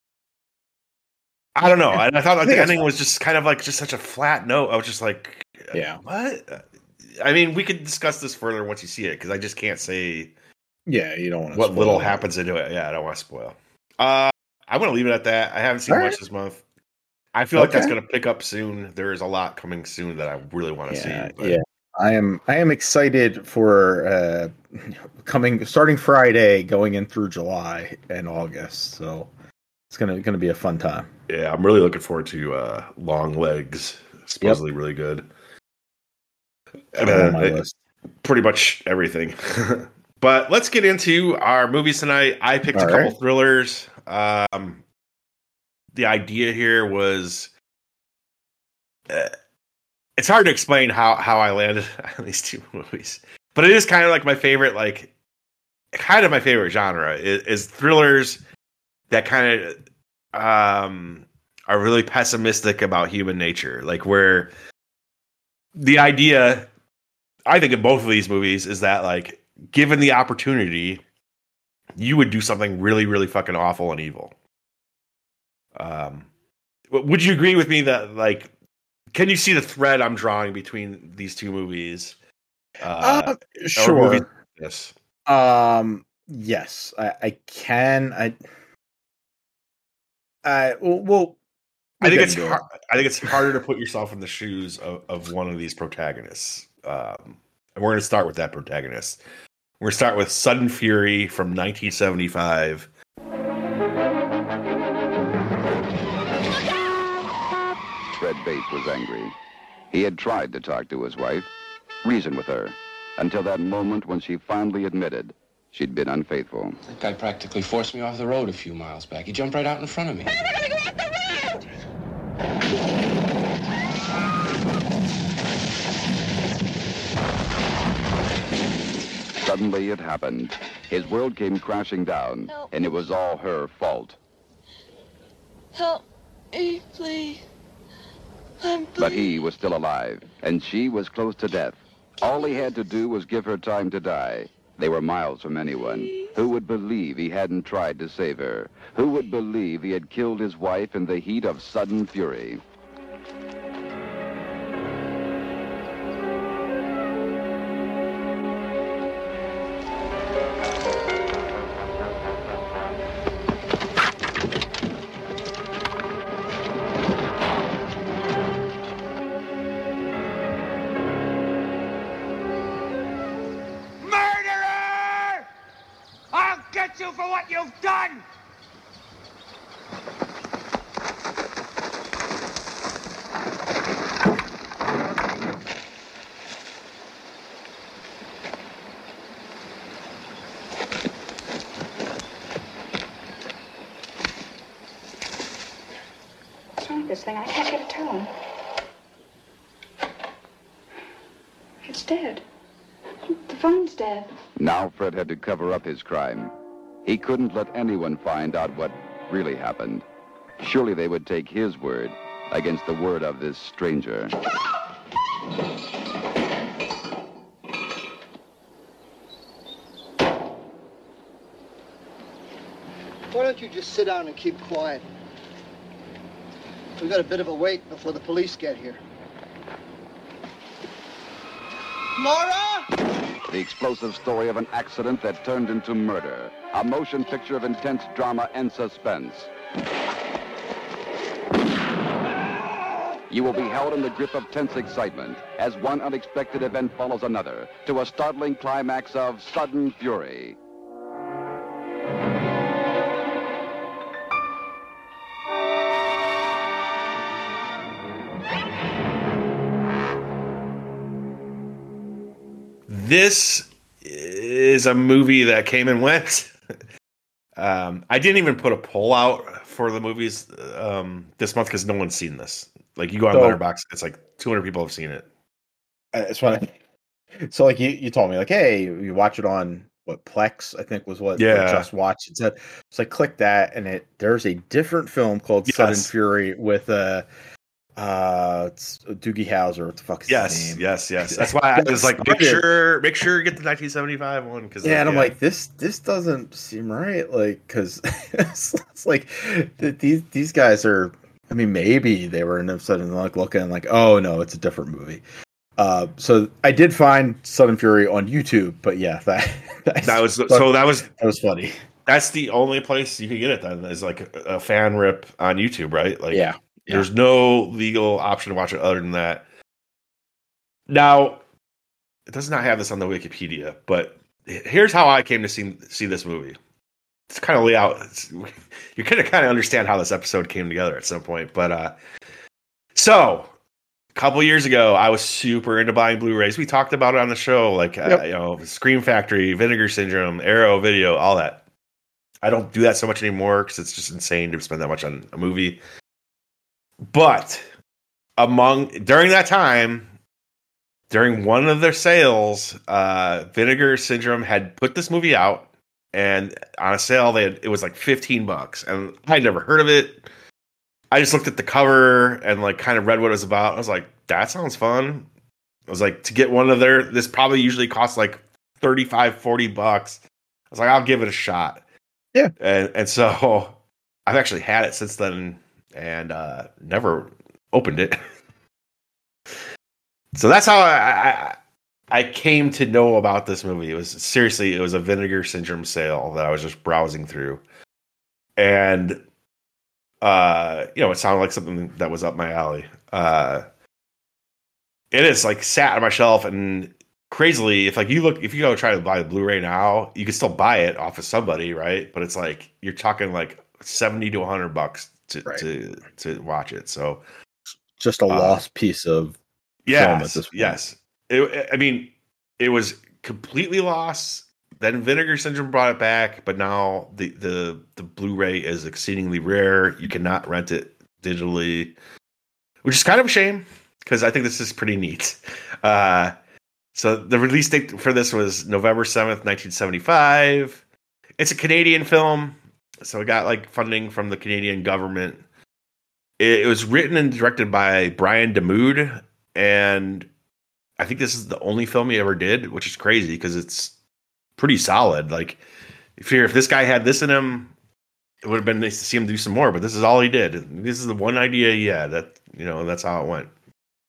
I don't know. And I thought like I think the that's ending fine. was just kind of like just such a flat note. I was just like, Yeah. what? I mean, we could discuss this further once you see it because I just can't say Yeah, you don't want to what spoil little it. happens into it. Yeah, I don't want to spoil. Uh, I'm gonna leave it at that. I haven't seen All much right. this month. I feel like that's Okay. going to pick up soon. There is a lot coming soon that I really want to Yeah, see. But yeah. I am I am excited for uh coming starting Friday, going in through July and August. So it's gonna gonna be a fun time. yeah, I'm really looking forward to uh, Long Legs. Yep. Supposedly really good. And, All on uh, my it- list. pretty much everything. But let's get into our movies tonight. I picked All a couple right. thrillers. Um, the idea here was uh, it's hard to explain how how I landed on these two movies, but it is kind of like my favorite, like kind of my favorite genre is, is thrillers that kind of um, are really pessimistic about human nature, like where the idea, I think, in both of these movies is that like given the opportunity, you would do something really, really fucking awful and evil. Um, w- would you agree with me that like, can you see the thread I'm drawing between these two movies? Uh, Um, or movies? sure. Yes. Um, yes, I, I can. I, I well, we'll, I we'll think get it's into hard. it. I think it's harder to put yourself in the shoes of, of one of these protagonists. Um, and we're going to start with that protagonist. We're going to start with Sudden Fury from nineteen seventy-five. Fred Bates was angry. He had tried to talk to his wife, reason with her, until that moment when she finally admitted she'd been unfaithful. That guy practically forced me off the road a few miles back. He jumped right out in front of me. Suddenly it happened. His world came crashing down, Help. and it was all her fault. Help me, please. I'm But he was still alive, and she was close to death. All he had to do was give her time to die. They were miles from anyone. Who would believe he hadn't tried to save her? Who would believe he had killed his wife in the heat of sudden fury? Murderer! I'll get you for what you've done! this thing. I can't get it to him. It's dead. The phone's dead. Now Fred had to cover up his crime. He couldn't let anyone find out what really happened. Surely they would take his word against the word of this stranger. Why don't you just sit down and keep quiet? We've got a bit of a wait before the police get here. Laura! The explosive story of an accident that turned into murder. A motion picture of intense drama and suspense. You will be held in the grip of tense excitement as one unexpected event follows another to a startling climax of sudden fury. This is a movie that came and went. um, I didn't even put a poll out for the movies um, this month because no one's seen this. Like, you go on So- Letterboxd, it's like two hundred people have seen it. Uh, It's funny. So, like, you, you told me, like, hey, you watch it on what Plex, I think was what Yeah. like, Just Watch. It said, so I clicked that, and it there's a different film called Sudden Yes. Fury with uh, uh, it's Doogie Howser. What the fuck is Yes, his name? yes, yes. That's why I was like, make Started- sure, make sure you get the nineteen seventy-five one. Because Yeah, and I'm like, this this doesn't seem right. Like, because it's, it's like th- these these guys are. I mean, maybe they were in sudden like looking like, oh no, it's a different movie. Uh, so I did find Sudden Fury on YouTube, but yeah, that that was so that was that was funny. that's the only place you can get it. Then is like a, a fan rip on YouTube, right? Like, Yeah. there's no legal option to watch it other than that. Now, it does not have this on the Wikipedia, but here's how I came to see see this movie. It's kind of lay out. It's, you're gonna kind of understand how this episode came together at some point. But uh, so a couple years ago, I was super into buying Blu-rays. We talked about it on the show, like uh, Yep. you know, Scream Factory, Vinegar Syndrome, Arrow Video, all that. I don't do that so much anymore because it's just insane to spend that much on a movie. But among during that time, during one of their sales, uh, Vinegar Syndrome had put this movie out. And on a sale, they had, it was like fifteen bucks, and I'd never heard of it. I just looked at the cover and like kind of read what it was about. I was like, that sounds fun. I was like, to get one of their, this probably usually costs like thirty-five, forty bucks. I was like, I'll give it a shot. Yeah. And and so I've actually had it since then and uh, never opened it. So that's how I, I I came to know about this movie. It was seriously, it was a Vinegar Syndrome sale that I was just browsing through. And, uh, you know, it sounded like something that was up my alley. Uh, it is like sat on my shelf, and crazily, if like you look, if you go try to buy a Blu-ray now, you can still buy it off of somebody, right? But it's like, you're talking like seventy to a hundred bucks to, Right. to, to watch it. So Just a Uh, lost piece of film yes, at this point. yes. It, I mean, it was completely lost. Then Vinegar Syndrome brought it back, but now the, the, the Blu-ray is exceedingly rare. You cannot rent it digitally, which is kind of a shame because I think this is pretty neat. Uh, so the release date for this was November seventh, nineteen seventy-five. It's a Canadian film, so it got like funding from the Canadian government. It, it was written and directed by Brian Damoud, and I think this is the only film he ever did, which is crazy because it's pretty solid. Like, if you're, if this guy had this in him, it would have been nice to see him do some more. But this is all he did. This is the one idea he had. That, you know, that's how it went.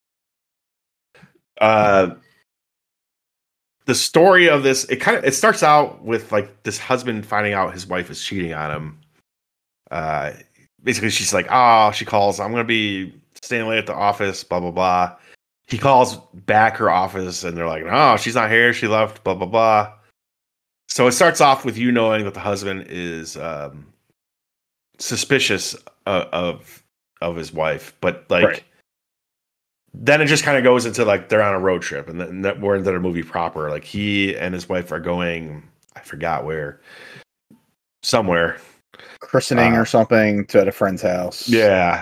Uh, the story of this, it kind of it starts out with like this husband finding out his wife is cheating on him. Uh, basically, she's like, "Oh," she calls, "I'm gonna be staying late at the office." Blah blah blah. He calls back her office, and they're like, "No, she's not here. She left." Blah blah blah. So it starts off with you knowing that the husband is um, suspicious of, of of his wife, but like, Right. then it just kind of goes into like they're on a road trip, and then that we're into the movie proper. Like, he and his wife are going, I forgot where, somewhere. Christening Uh, or something to at a friend's house. Yeah.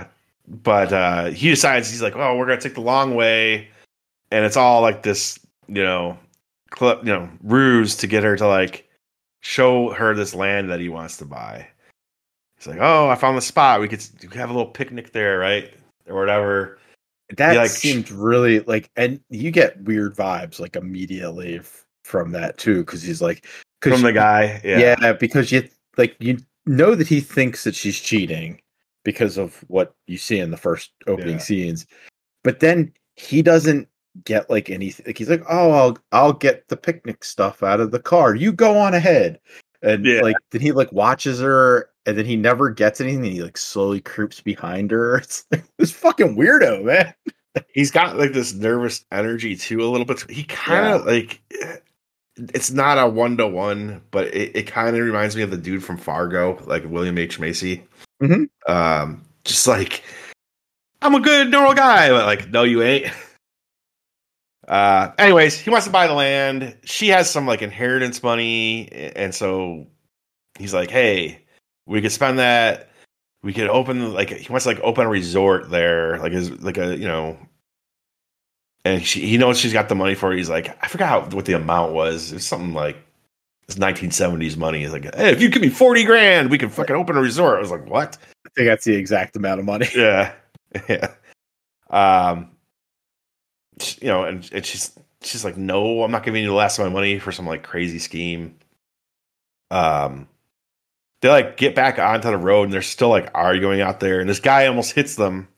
but uh, he decides he's like, oh, we're gonna take the long way, and it's all like this, you know, cl- you know, ruse to get her to like show her this land that he wants to buy. He's like, oh, I found the spot. We could, we could have a little picnic there, right, or whatever. That He, like, seemed really like, and you get weird vibes like immediately f- from that too, because he's like, cause from the you- guy, yeah, yeah, because you like you know that he thinks that she's cheating because of what you see in the first opening Yeah. scenes, but then he doesn't get like anything. Like he's like, oh, I'll I'll get the picnic stuff out of the car. You go on ahead, and Yeah. like then he like watches her, and then he never gets anything. And he like slowly creeps behind her. It's like this fucking weirdo, man. He's got like this nervous energy too, a little bit. He kind of like, it's not a one to one, but it, it kind of reminds me of the dude from Fargo, like William H. Macy. Mhm. Um, just like, I'm a good normal guy, but like, no, you ain't. Uh, anyways, he wants to buy the land. She has some like inheritance money, and so he's like, hey, we could spend that. We could open like he wants to like open a resort there, like is like a you know. And she, he knows she's got the money for it. He's like, I forgot what the amount was. It was something like it's nineteen seventies money. He's like, hey, if you give me forty grand, we can fucking open a resort. I was like, what? I think that's the exact amount of money. Yeah, yeah. Um, you know, and, and she's she's like, no, I'm not giving you the last of my money for some like crazy scheme. Um, they like get back onto the road and they're still like arguing out there, and this guy almost hits them.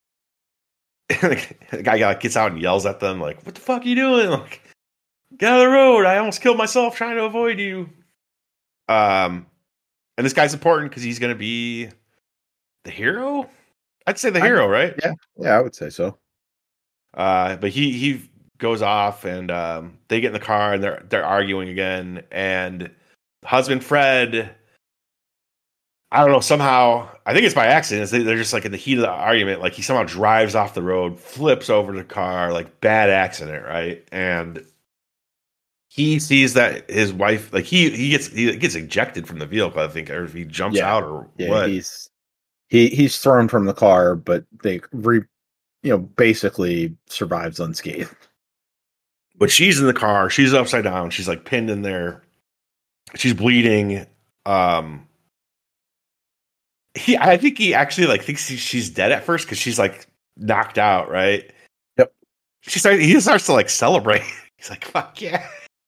The guy like, gets out and yells at them like, "What the fuck are you doing? Like, get out of the road! I almost killed myself trying to avoid you." Um, and this guy's important because he's going to be the hero. I'd say the I- hero, right? Yeah, yeah, I would say so. Uh, but he he goes off and um, they get in the car and they're they're arguing again. And husband Fred, I don't know, somehow I think it's by accident. They, they're just like in the heat of the argument, like he somehow drives off the road, flips over the car, like bad accident, right? And he sees that his wife, like he he gets he gets ejected from the vehicle, I think, or if he jumps Yeah. out or Yeah, what. he's he he's thrown from the car, but they re, you know, basically survives unscathed. But she's in the car. She's upside down. She's like pinned in there. She's bleeding. Um, he, I think he actually like thinks he, she's dead at first because she's like knocked out, right? Yep. She starts. He starts to like celebrate. He's like, "Fuck yeah!"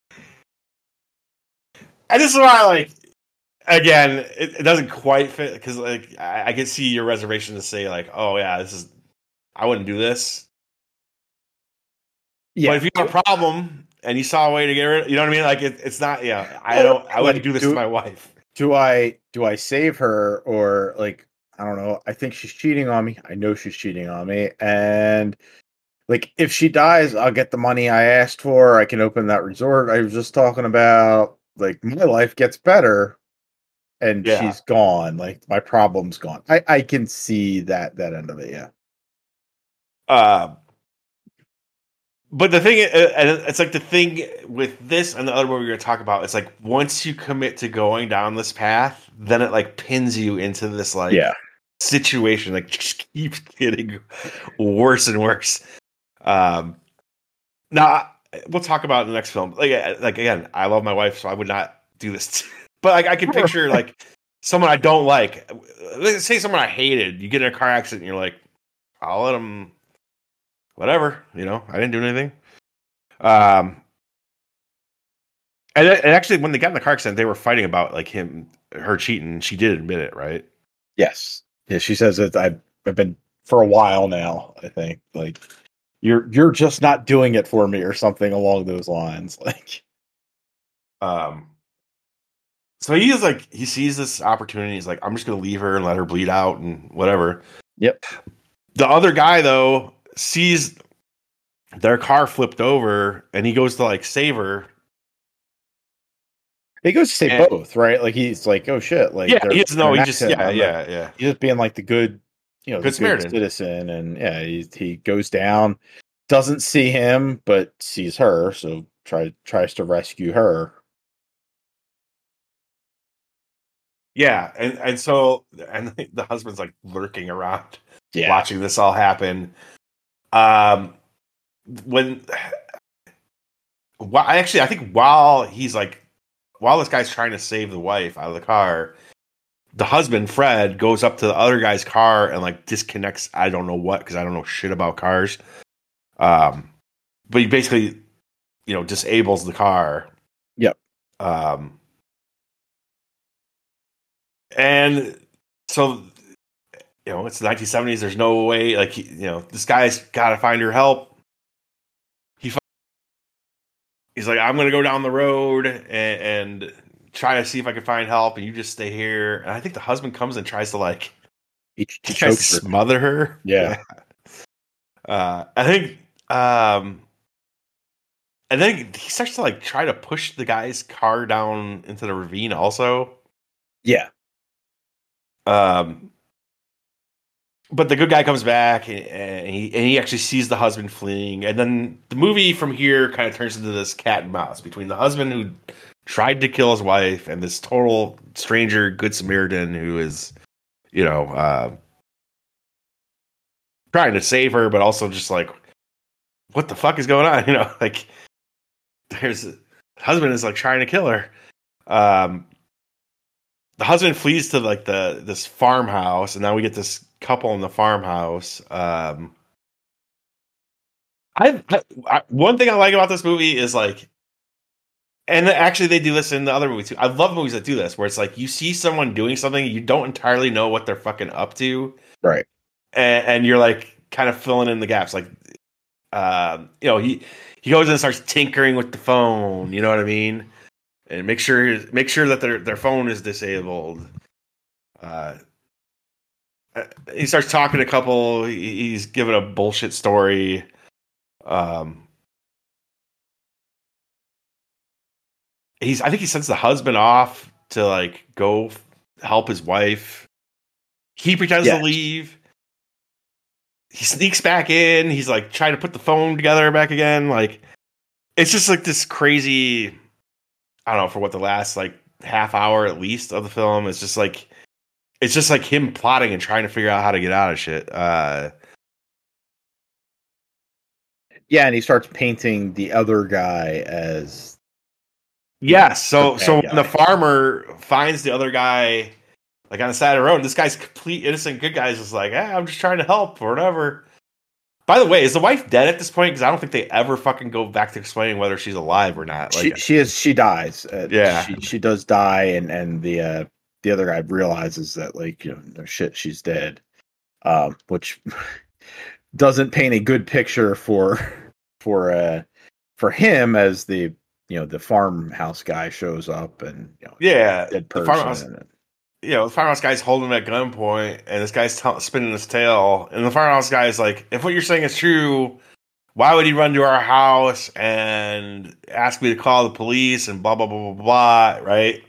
And this is why, like, again, it, it doesn't quite fit because, like, I, I can see your reservation to say, like, "Oh yeah, this is." I wouldn't do this. Yeah, But if you have a problem and you saw a way to get rid of, you know what I mean? Like it, it's not, yeah, I don't, I wouldn't Like, do this do- to my wife. do I do I save her, or like I don't know, I think she's cheating on me. I know she's cheating on me, and like if she dies, I'll get the money I asked for. I can open that resort I was just talking about. Like my life gets better, and Yeah. she's gone. Like my problem's gone. I I can see that that end of it. Yeah. Uh, but the thing, and it's like the thing with this and the other movie we're going to talk about, it's like once you commit to going down this path, then it like pins you into this like Yeah. situation, like just keeps getting worse and worse. Um, now we'll talk about it in the next film. Like, like again, I love my wife, so I would not do this. But like, I can picture like someone I don't like. Let's say someone I hated. You get in a car accident, and you're like, I'll let them. Whatever, you know, I didn't do anything. Um, and, and actually, when they got in the car accident, they were fighting about like him, her cheating. She did admit it, right? Yes. Yeah, she says that I've, I've been for a while now, I think. Like you're you're just not doing it for me or something along those lines. Like Um, so he is like, he sees this opportunity. He's like, I'm just going to leave her and let her bleed out and whatever. Yep. The other guy, though, sees their car flipped over and he goes to like save her. he goes to say And- both, right? Like he's like, oh shit, like Yeah, they're- he just, no, they're he an just, accident. yeah, I'm yeah, like- yeah. He's just being like the good, you know, Good the Samaritan. citizen, and yeah, he he goes down, doesn't see him, but sees her, so try tries to rescue her. Yeah, and and so and the husband's like lurking around. Yeah. watching this all happen. Um, when, well, actually, I think while he's like, while this guy's trying to save the wife out of the car, the husband, Fred, goes up to the other guy's car and like disconnects. I don't know what, because I don't know shit about cars. Um, but he basically, you know, disables the car. Yep. Um, and so, you know, it's the nineteen seventies. There's no way, like, you know, this guy's got to find her help. He, he's like, I'm going to go down the road and, and try to see if I can find help, and you just stay here. And I think the husband comes and tries to like, he, he tries to chokes her. smother her. Yeah. Uh, I think, um, and then he starts to like try to push the guy's car down into the ravine also. Yeah. Um, but the good guy comes back and, and he and he actually sees the husband fleeing, and then the movie from here kind of turns into this cat and mouse between the husband who tried to kill his wife and this total stranger, Good Samaritan, who is, you know, uh, trying to save her, but also just like, what the fuck is going on? You know, like there's husband is like trying to kill her. Um, the husband flees to like the this farmhouse, and now we get this couple in the farmhouse. Um, I, I, I one thing I like about this movie is like, and actually they do this in the other movies too. I love movies that do this, where it's like you see someone doing something, you don't entirely know what they're fucking up to, right? And, and you're like kind of filling in the gaps, like, um, you know, he he goes and starts tinkering with the phone. You know what I mean? And make sure make sure that their their phone is disabled. Uh, he starts talking to a couple. He's giving a bullshit story. Um, he's I think he sends the husband off to like go help his wife. He pretends Yeah. to leave. He sneaks back in. He's like trying to put the phone together back again. Like it's just like this crazy. I don't know, for what the last like half hour at least of the film. It's just like it's just like him plotting and trying to figure out how to get out of shit. Uh, yeah, and he starts painting the other guy as yes. So the so bad when the guy. farmer finds the other guy like on the side of the road, this guy's complete innocent good guy is just like, eh, I'm just trying to help or whatever. By the way, is the wife dead at this point? Because I don't think they ever fucking go back to explaining whether she's alive or not. Like, she she is she dies. Uh, Yeah. she she does die, and and the uh, the other guy realizes that like, you know, no shit, she's dead, um, which doesn't paint a good picture for for uh for him as the you know the farmhouse guy shows up and you know yeah, dead the person. farmhouse, and- you know, the farmhouse guy's holding him at gunpoint, and this guy's t- spinning his tail, and the farmhouse guy's like, "If what you're saying is true, why would he run to our house and ask me to call the police and blah blah blah blah blah?" Right?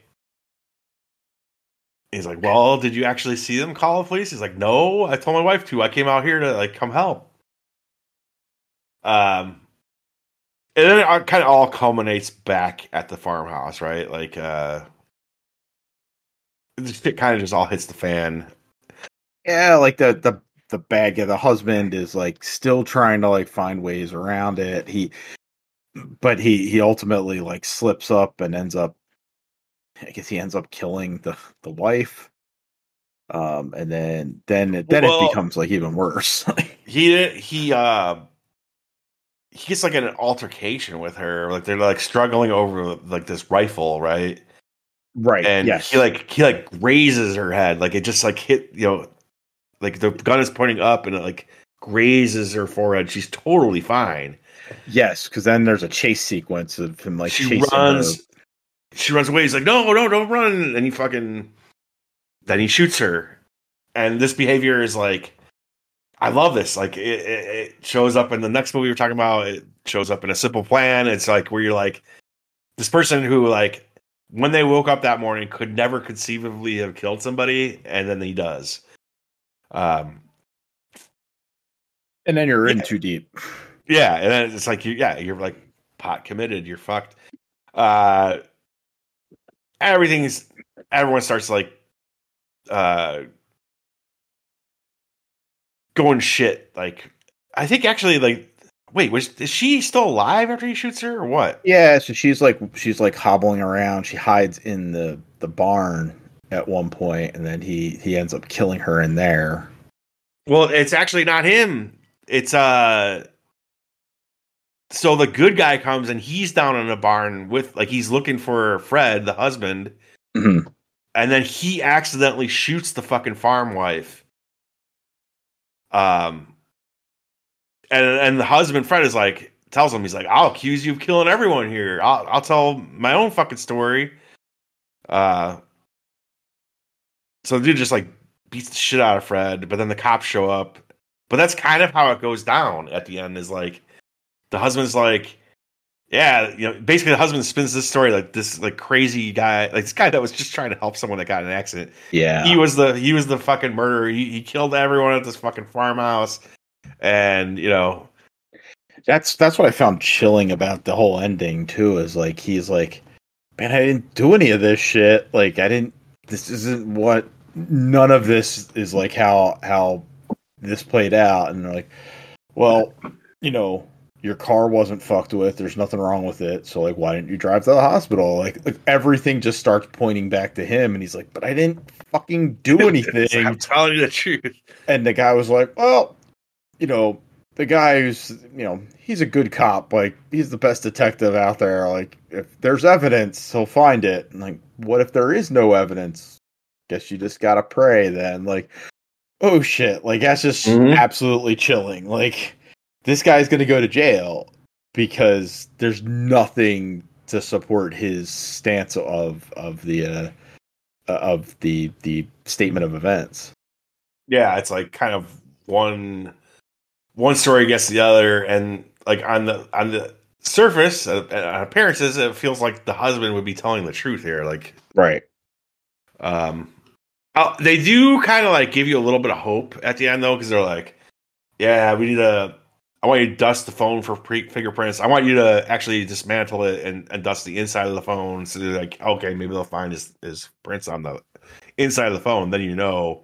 He's like, "Well, did you actually see them call the police?" He's like, "No, I told my wife to. I came out here to like come help." Um, and then it kind of all culminates back at the farmhouse, right? Like, uh, it kind of just all hits the fan. Yeah, like the the the bad guy, the husband is like still trying to like find ways around it. He, but he he ultimately like slips up and ends up. I guess he ends up killing the the wife. Um, and then then then Well, it becomes like even worse. he he uh he gets like an altercation with her, like they're like struggling over like this rifle, right? Right. And yes. he like he like raises her head, like it just like hit, you know, like the gun is pointing up and it like grazes her forehead. She's totally fine. Yes, because then there's a chase sequence of him like She chasing runs. her. She runs away. He's like, no, no, don't run. And he fucking then he shoots her. And this behavior is like, I love this. Like it, it, it shows up in the next movie we're talking about. It shows up in A Simple Plan. It's like where you're like this person who like when they woke up that morning could never conceivably have killed somebody, and then he does. Um, And then you're in yeah. too deep. Yeah, and then it's like you, yeah, you're like pot committed. You're fucked. Uh, everything's everyone starts like, uh, going shit. Like, I think actually, like, wait, was is she still alive after he shoots her, or what? Yeah, so she's like she's like hobbling around. She hides in the the barn at one point, and then he he ends up killing her in there. Well, it's actually not him. It's uh. So the good guy comes and he's down in a barn with, like, he's looking for Fred, the husband, Mm-hmm. and then he accidentally shoots the fucking farm wife. Um, and and the husband Fred is like, tells him, he's like, I'll accuse you of killing everyone here. I'll I'll tell my own fucking story. Uh, so the dude just like beats the shit out of Fred, but then the cops show up. But that's kind of how it goes down at the end. Is like. The husband's like, yeah, you know, basically the husband spins this story like this, like crazy guy, like this guy that was just trying to help someone that got in an accident. Yeah, he was the he was the fucking murderer. He he killed everyone at this fucking farmhouse, and you know, that's that's what I found chilling about the whole ending too. Is like he's like, man, I didn't do any of this shit. Like I didn't. This isn't what. None of this is like how how this played out. And they're like, well, you know. Your car wasn't fucked with. There's nothing wrong with it. So, like, why didn't you drive to the hospital? Like, like everything just starts pointing back to him. And he's like, but I didn't fucking do anything. I'm telling you the truth. And the guy was like, well, you know, the guy who's, you know, he's a good cop. Like, he's the best detective out there. Like, if there's evidence, he'll find it. And, like, what if there is no evidence? Guess you just gotta pray then. Like, oh shit. Like, that's just mm-hmm. absolutely chilling. Like, this guy's going to go to jail because there's nothing to support his stance of of the uh, of the the statement of events. Yeah, it's like kind of one one story against the other, and like on the on the surface, uh, on appearances, it feels like the husband would be telling the truth here. Like, right? Um, oh, they do kind of like give you a little bit of hope at the end though, because they're like, yeah, we need to. I want you to dust the phone for pre- fingerprints. I want you to actually dismantle it and, and dust the inside of the phone. So they're like, okay, maybe they'll find his, his prints on the inside of the phone. Then you know.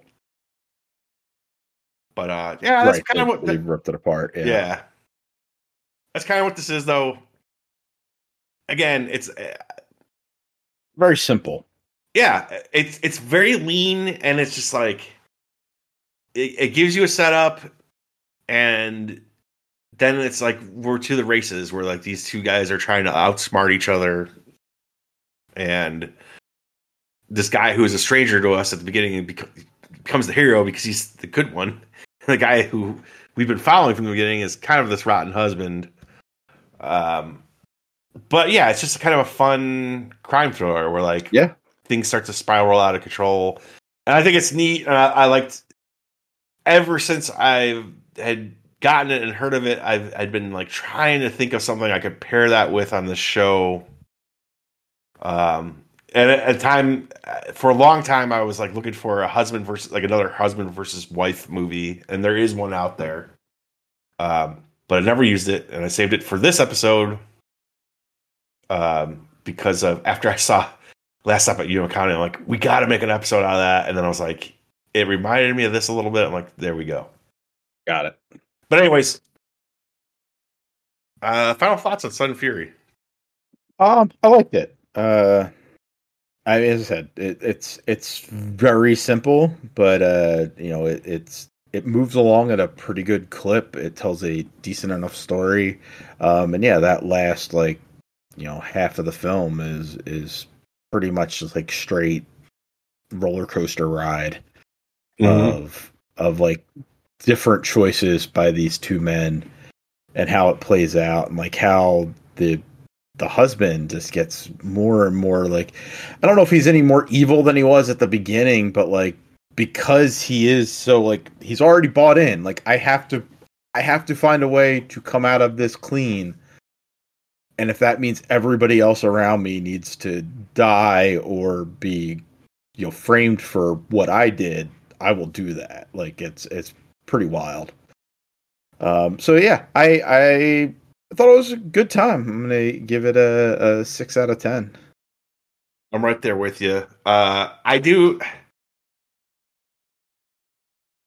But uh, yeah, that's right, kind of what they ripped it apart. Yeah. yeah, that's kind of what this is, though. Again, it's uh, very simple. Yeah, it's it's very lean, and it's just like it, it gives you a setup, and then it's like we're to the races where like these two guys are trying to outsmart each other, and this guy who is a stranger to us at the beginning becomes the hero because he's the good one. The guy who we've been following from the beginning is kind of this rotten husband. Um, but yeah, it's just kind of a fun crime thriller where like yeah. things start to spiral out of control, and I think it's neat. And I, I liked ever since I had gotten it and heard of it, I've I'd been like trying to think of something I could pair that with on the show. Um, and at a time, for a long time, I was like looking for a husband versus like another husband versus wife movie, and there is one out there. Um, but I never used it, and I saved it for this episode. Um, because of after I saw Last Stop at Yuma County, I'm like, we got to make an episode out of that. And then I was like, it reminded me of this a little bit. I'm like, there we go. Got it. But anyways, uh, final thoughts on Sudden Fury. Um, I liked it. Uh, I as I said, it, it's it's very simple, but uh, you know, it, it's it moves along at a pretty good clip. It tells a decent enough story, um, and yeah, that last like you know half of the film is is pretty much just like straight roller coaster ride mm-hmm. of of like different choices by these two men and how it plays out, and like how the the husband just gets more and more like, I don't know if he's any more evil than he was at the beginning, but like because he is so like he's already bought in, like I have to I have to find a way to come out of this clean. And if that means everybody else around me needs to die or be, you know, framed for what I did, I will do that. Like it's it's pretty wild. Um, so yeah, I I thought it was a good time. I'm gonna give it a, a six out of ten. I'm right there with you. Uh, I do.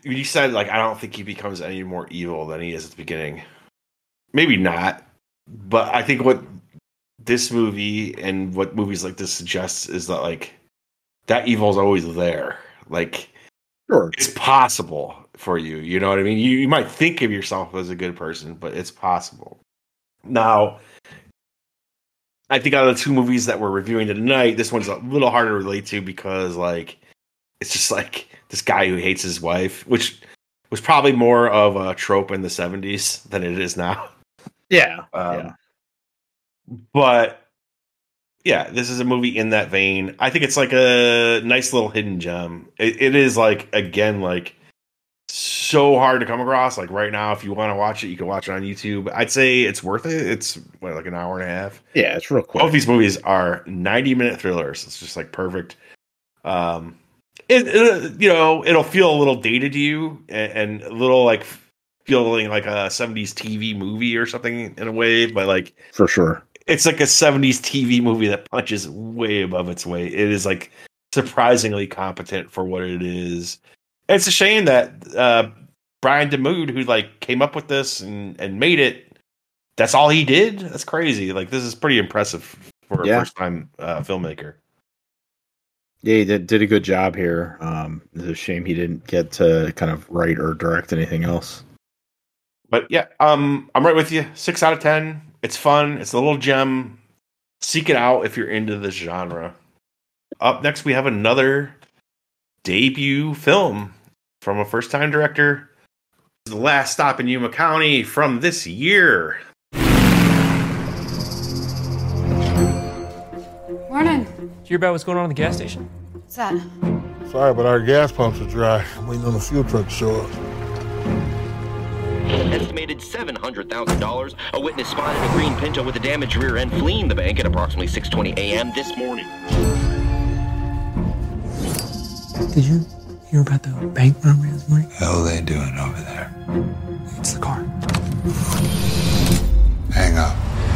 you said like I don't think he becomes any more evil than he is at the beginning. Maybe not, but I think what this movie and what movies like this suggests is that like that evil is always there. Like, sure, it's possible for you. You know what I mean? You, you might think of yourself as a good person, but it's possible. Now, I think out of the two movies that we're reviewing tonight, this one's a little harder to relate to because like it's just like this guy who hates his wife, which was probably more of a trope in the seventies than it is now. Yeah. Um, yeah. But yeah, this is a movie in that vein. I think it's like a nice little hidden gem. It, it is like, again, like so hard to come across. Like right now, if you want to watch it, you can watch it on YouTube. I'd say it's worth it. It's what, like an hour and a half. Yeah, it's real quick. Both these movies are ninety minute thrillers. It's just like perfect. Um, it, it you know, it'll feel a little dated to you and, and a little like feeling like a seventies T V movie or something in a way, but like for sure. It's like a seventies T V movie that punches way above its weight. It is like surprisingly competent for what it is. And it's a shame that uh, Brian DeMood, who like came up with this and, and made it, that's all he did. That's crazy. Like this is pretty impressive for a yeah. first time uh, filmmaker. Yeah, he did, did a good job here. Um, it's a shame he didn't get to kind of write or direct anything else. But yeah, um, I'm right with you. Six out of ten. It's fun. It's a little gem. Seek it out if you're into this genre. Up next, we have another debut film from a first-time director. The Last Stop in Yuma County from this year. Morning. Did you hear about what's going on at the gas station? What's that? Sorry, but our gas pumps are dry. I'm waiting on the fuel truck to show up. Estimated seven hundred thousand dollars. A witness spotted a green Pinto with a damaged rear end fleeing the bank at approximately six twenty a.m. this morning. Did you hear about the bank robbery this morning? Hell are they doing over there? It's the car. Hang up.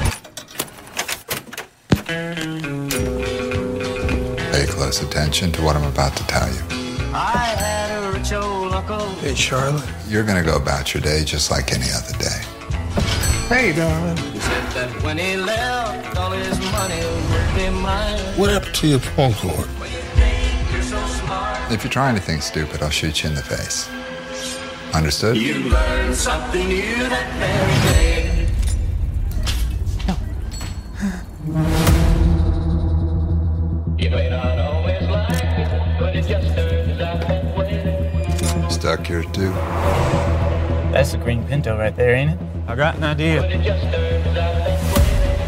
Pay close attention to what I'm about to tell you. I had a rich old uncle. Hey, Charlotte. You're gonna go about your day just like any other day. Hey, darling. He said that when he left, all his money would be mine. What happened to your phone cord? You're so smart. If you're trying to think stupid, I'll shoot you in the face. Understood? You learn something new that very day. You may not always like it, but it just turns out that way. Stuck yours too. That's a green Pinto right there, ain't it? I got an idea. But it just turns out that way.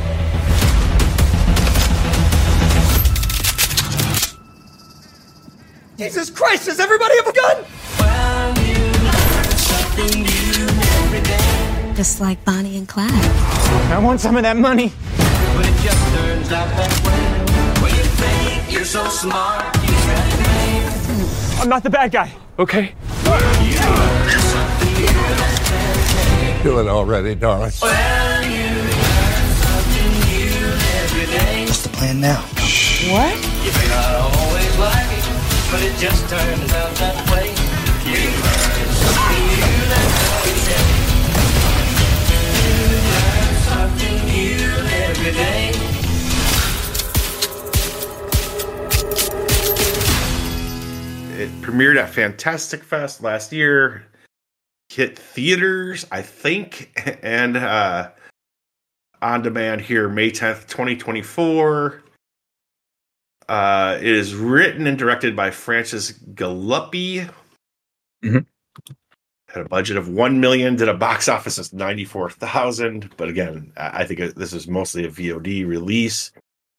Jesus Christ, does everybody have a gun? Well, you learn something new every day. Just like Bonnie and Clyde. I want some of that money. But it just turns out that way. When you think you're so smart, you really I'm not the bad guy, okay? You learn something new that Feel it already, darling. well, you learn something new every day. What's the plan now? What? You may not always like it, but it just turns out that way. You learn something new that every day. You learn something new every day. It premiered at Fantastic Fest last year. Hit theaters, I think, and uh, on demand here May tenth, twenty twenty-four. Uh, it is written and directed by Francis Galuppi. Mm-hmm. Had a budget of one million dollars, did a box office of ninety-four thousand. But again, I think this is mostly a V O D release.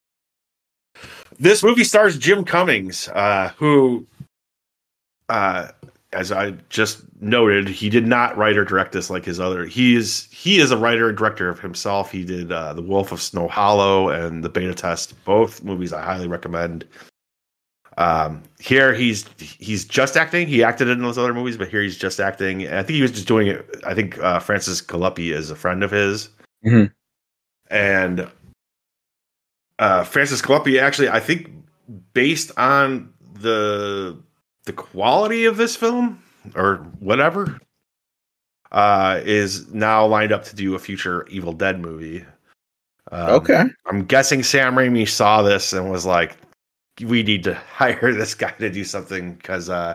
This movie stars Jim Cummings, uh, who, uh, as I just noted, he did not write or direct this like his other. He is he is a writer and director of himself. He did uh, The Wolf of Snow Hollow and The Beta Test, both movies I highly recommend. Um, here he's he's just acting. He acted in those other movies, but here he's just acting. And I think he was just doing it. I think uh, Francis Galuppi is a friend of his, mm-hmm. and uh, Francis Galuppi actually, I think, based on the the quality of this film, or whatever, uh, is now lined up to do a future Evil Dead movie. Um, okay. I'm guessing Sam Raimi saw this and was like, we need to hire this guy to do something because, uh,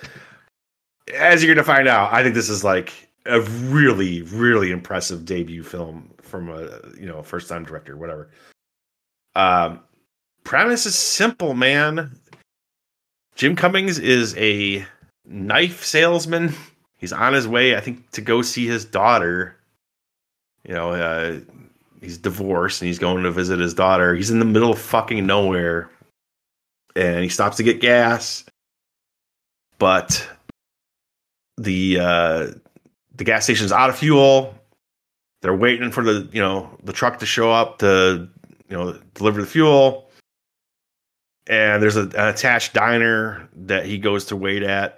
as you're going to find out, I think this is like a really, really impressive debut film from a, you know, first time director, whatever. Um, premise is simple, man. Jim Cummings is a knife salesman. He's on his way, I think, to go see his daughter. You know, uh, he's divorced and he's going to visit his daughter. He's in the middle of fucking nowhere. And he stops to get gas. But the uh, the gas station's out of fuel. They're waiting for the, you know, the truck to show up to, you know, deliver the fuel. And there's a, an attached diner that he goes to wait at.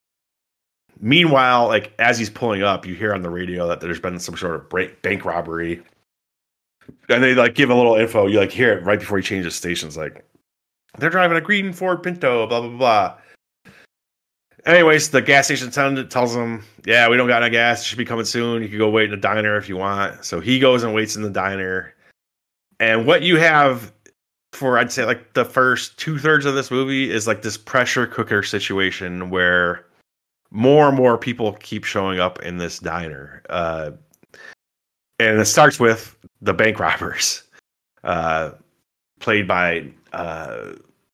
Meanwhile, like as he's pulling up, you hear on the radio that there's been some sort of break, bank robbery. And they like give a little info. You like hear it right before he changes stations. Like, they're driving a green Ford Pinto, blah, blah, blah. Anyways, the gas station attendant tells him, yeah, we don't got no gas. It should be coming soon. You can go wait in the diner if you want. So he goes and waits in the diner. And what you have for, I'd say, like the first two thirds of this movie is like this pressure cooker situation where more and more people keep showing up in this diner. Uh, and it starts with the bank robbers, uh, played by uh,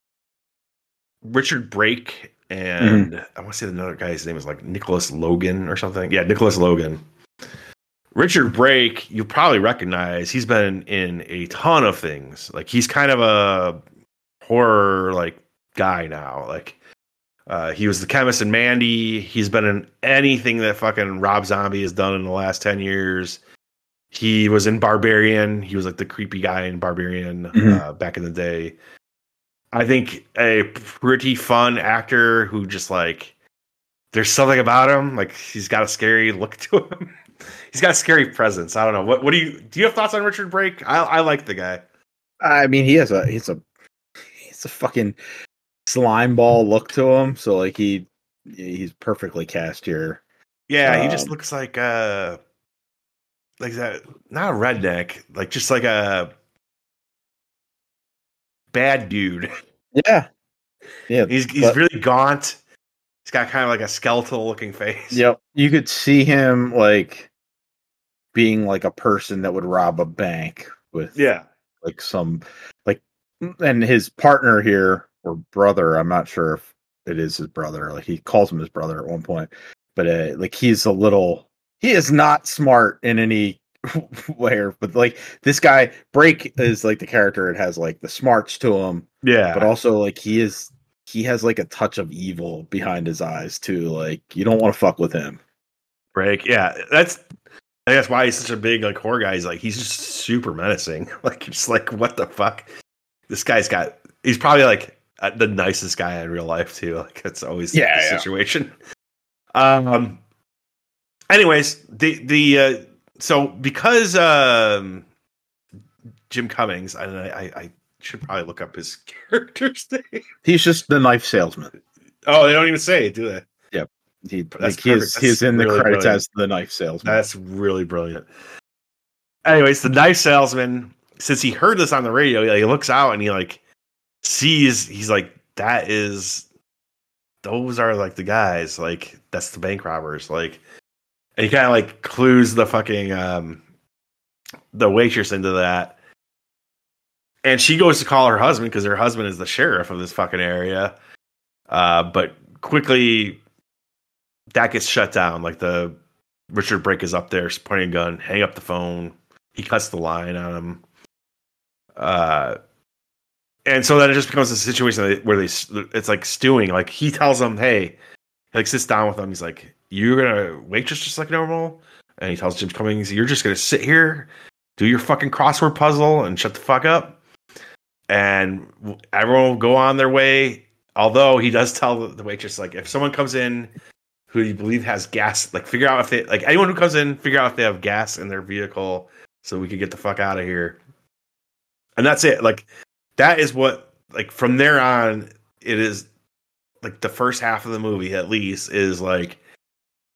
Richard Brake. And mm-hmm. I want to say another guy's name is like Nicholas Logan or something. Yeah, Nicholas Logan. Richard Brake, you probably recognize. He's been in a ton of things. Like he's kind of a horror like guy now. Like uh, he was the chemist in Mandy. He's been in anything that fucking Rob Zombie has done in the last ten years. He was in Barbarian. He was like the creepy guy in Barbarian mm-hmm. uh, back in the day. I think a pretty fun actor who just like, there's something about him. Like he's got a scary look to him. He's got a scary presence. I don't know. What, what do you, do you have thoughts on Richard Brake? I, I like the guy. I mean, he has a, he's a, he's a fucking slime ball look to him. So like he, he's perfectly cast here. Yeah. Um, he just looks like, uh, like that, not a redneck, like just like a bad dude. Yeah. Yeah. He's he's but, really gaunt. He's got kind of like a skeletal looking face. Yep. You could see him like being like a person that would rob a bank with yeah, like some like, and his partner here or brother, I'm not sure if it is his brother. Like he calls him his brother at one point, but uh, like he's a little, he is not smart in any way, but like this guy Brake is like the character. It has like the smarts to him. Yeah. But also like he is, he has like a touch of evil behind his eyes too. Like you don't want to fuck with him. Brake. Yeah. That's, I think that's why he's such a big like horror guy. He's like, he's just super menacing. Like, it's like, what the fuck? This guy's got, he's probably like the nicest guy in real life too. Like that's always yeah, the yeah. situation. Um, anyways, the, the, uh, so because, um, Jim Cummings, I, I, I should probably look up his character's name. He's just the knife salesman. Oh, they don't even say it, do they? Yep. He, That's like, he's, he's in really the credits brilliant. as the knife salesman. That's really brilliant. Anyways, the knife salesman, since he heard this on the radio, he looks out and he like sees, he's like, that is, those are like the guys, like that's the bank robbers. Like, and he kind of like clues the fucking, um, the waitress into that. And she goes to call her husband because her husband is the sheriff of this fucking area. Uh, but quickly that gets shut down. Like the Richard Brake is up there pointing a gun, hang up the phone. He cuts the line on him. Uh, and so then it just becomes a situation where they, it's like stewing. Like he tells them, hey, he like sits down with them. He's like, you're going to waitress just like normal. And he tells Jim Cummings, you're just going to sit here, do your fucking crossword puzzle and shut the fuck up. And everyone will go on their way. Although he does tell the waitress, like, if someone comes in who you believe has gas, like, figure out if they, like, anyone who comes in, figure out if they have gas in their vehicle so we can get the fuck out of here. And that's it. Like, that is what, like, from there on, it is, like, the first half of the movie, at least, is, like,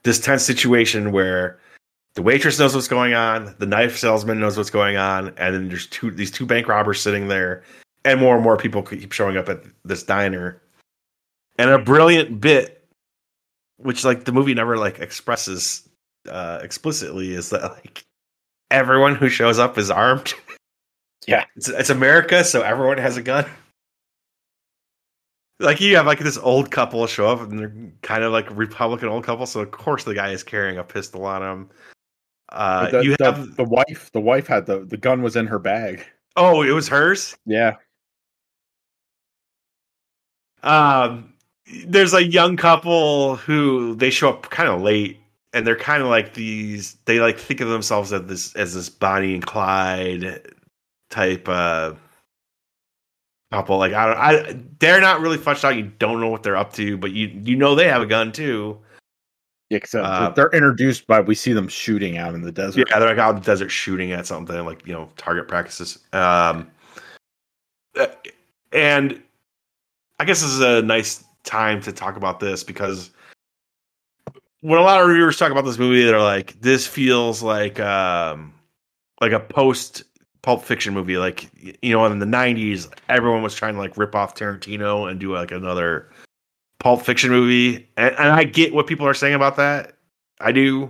this tense situation where the waitress knows what's going on, the knife salesman knows what's going on, and then there's two these two bank robbers sitting there, and more and more people keep showing up at this diner. And a brilliant bit, which like the movie never like expresses uh, explicitly, is that like everyone who shows up is armed. Yeah, it's, it's America, so everyone has a gun. Like you have like this old couple show up, and they're kind of like a Republican old couple, so of course the guy is carrying a pistol on him. Uh, the, you the, have the wife. The wife had the the gun was in her bag. Oh, it was hers. Yeah. Um, there's a young couple who they show up kind of late, and they're kind of like these. They like think of themselves as this as this Bonnie and Clyde type uh, couple. Like I don't, I they're not really fleshed out. You don't know what they're up to, but you you know they have a gun too. Yeah, except Uh, they're introduced by we see them shooting out in the desert. Yeah, they're like out in the desert shooting at something, like, you know, target practices. Um, uh, and I guess this is a nice time to talk about this because when a lot of reviewers talk about this movie, they're like, this feels like um, like a post Pulp Fiction movie. Like, you know, in the nineties, everyone was trying to like rip off Tarantino and do like another Pulp Fiction movie, and, and I get what people are saying about that. I do,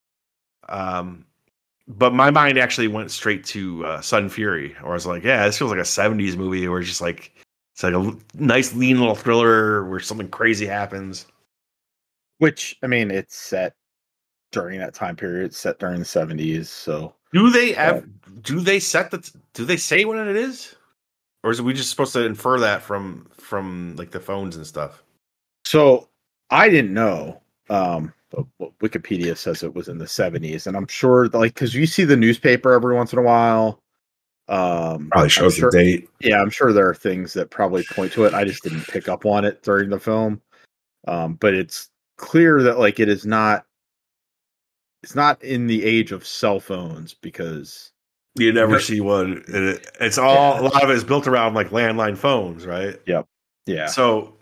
um, but my mind actually went straight to uh, Sudden Fury, where I was like, "Yeah, this feels like a seventies movie, where it's just like it's like a nice, lean little thriller where something crazy happens." Which, I mean, it's set during that time period. It's set during the seventies. So, do they have? Do they set the? Do they say when it is, or is we just supposed to infer that from from like the phones and stuff? So I didn't know. Um, but Wikipedia says it was in the seventies, and I'm sure, like, because you see the newspaper every once in a while. Um, probably shows sure, the date. Yeah, I'm sure there are things that probably point to it. I just didn't pick up on it during the film. Um, but it's clear that like it is not. It's not in the age of cell phones because you never see one. And it, it's all yeah. a lot of it is built around like landline phones, right? Yep. Yeah. So.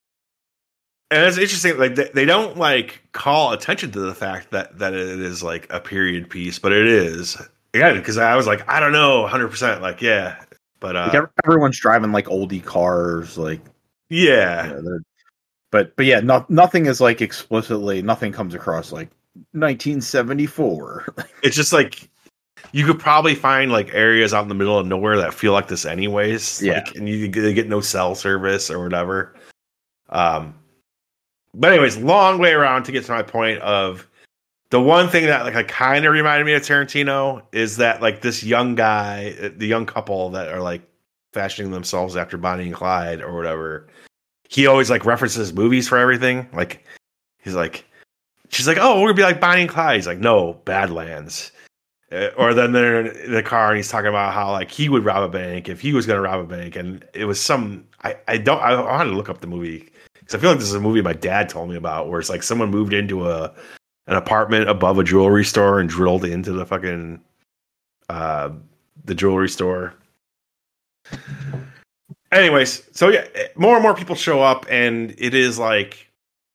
And it's interesting, like they, they don't like call attention to the fact that, that it is like a period piece, but it is. Yeah, because I was like, I don't know, one hundred percent, like yeah, but uh, like everyone's driving like oldie cars, like yeah. You know, but but yeah, no, nothing is like explicitly, nothing comes across like nineteen seventy-four. It's just like you could probably find like areas out in the middle of nowhere that feel like this, anyways. Yeah, like, and you they get no cell service or whatever. Um. But anyways, long way around to get to my point of the one thing that like, like kind of reminded me of Tarantino is that like this young guy, the young couple that are like fashioning themselves after Bonnie and Clyde or whatever. He always like references movies for everything. Like he's like, she's like, oh, we're gonna be like Bonnie and Clyde. He's like, no, Badlands. Uh, or then they're in the car and he's talking about how like he would rob a bank if he was gonna rob a bank, and it was some I I don't I wanted to look up the movie. Because I feel like this is a movie my dad told me about, where it's like someone moved into a an apartment above a jewelry store and drilled into the fucking uh, the jewelry store. Anyways, so yeah, more and more people show up, and it is like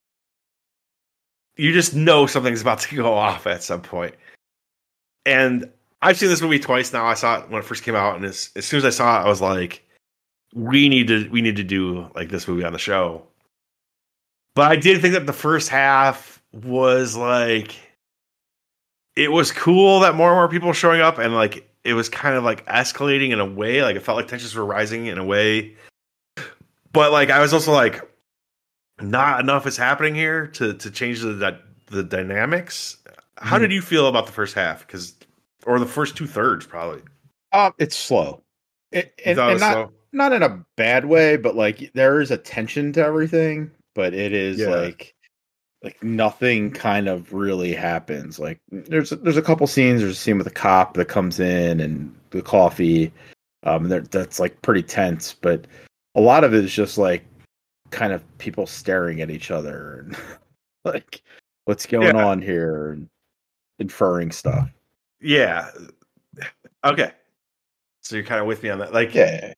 you just know something's about to go off at some point. And I've seen this movie twice now. I saw it when it first came out, and as, as soon as I saw it, I was like, "We need to, we need to do like this movie on the show." But I did think that the first half was like, it was cool that more and more people were showing up, and like it was kind of like escalating in a way. Like it felt like tensions were rising in a way. But like I was also like, not enough is happening here to to change the the, the dynamics. How mm-hmm. did you feel about the first half? Because or the first two thirds probably. Uh, it's slow. It, and, and not slow? Not in a bad way, but like there is a tension to everything. But it is yeah. like, like nothing kind of really happens. Like there's there's a couple scenes. There's a scene with a cop that comes in and the coffee. Um, that's like pretty tense. But a lot of it is just like kind of people staring at each other and like what's going yeah. on here and inferring stuff. Yeah. Okay. So you're kind of with me on that. Like yeah.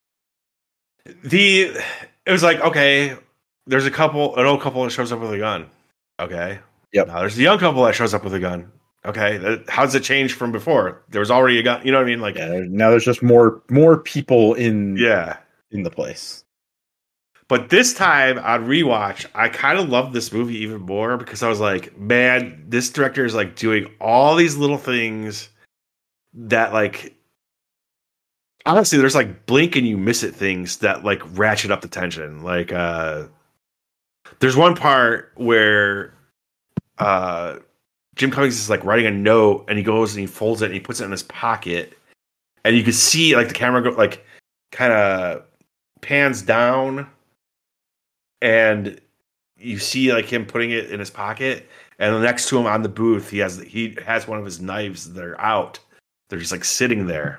The it was like okay. There's a couple, an old couple that shows up with a gun. Okay. Yep. Now there's the young couple that shows up with a gun. Okay, that, how does it change from before? There was already a gun. You know what I mean? Like yeah, now there's just more more people in yeah in the place. But this time on rewatch, I kind of loved this movie even more because I was like, man, this director is like doing all these little things that like honestly, there's like blink and you miss it things that like ratchet up the tension. Like uh there's one part where uh Jim Cummings is like writing a note and he goes and he folds it and he puts it in his pocket. And you can see like the camera go like kind of pans down and you see like him putting it in his pocket. And next to him on the booth, he has he has one of his knives that are out. They're just like sitting there.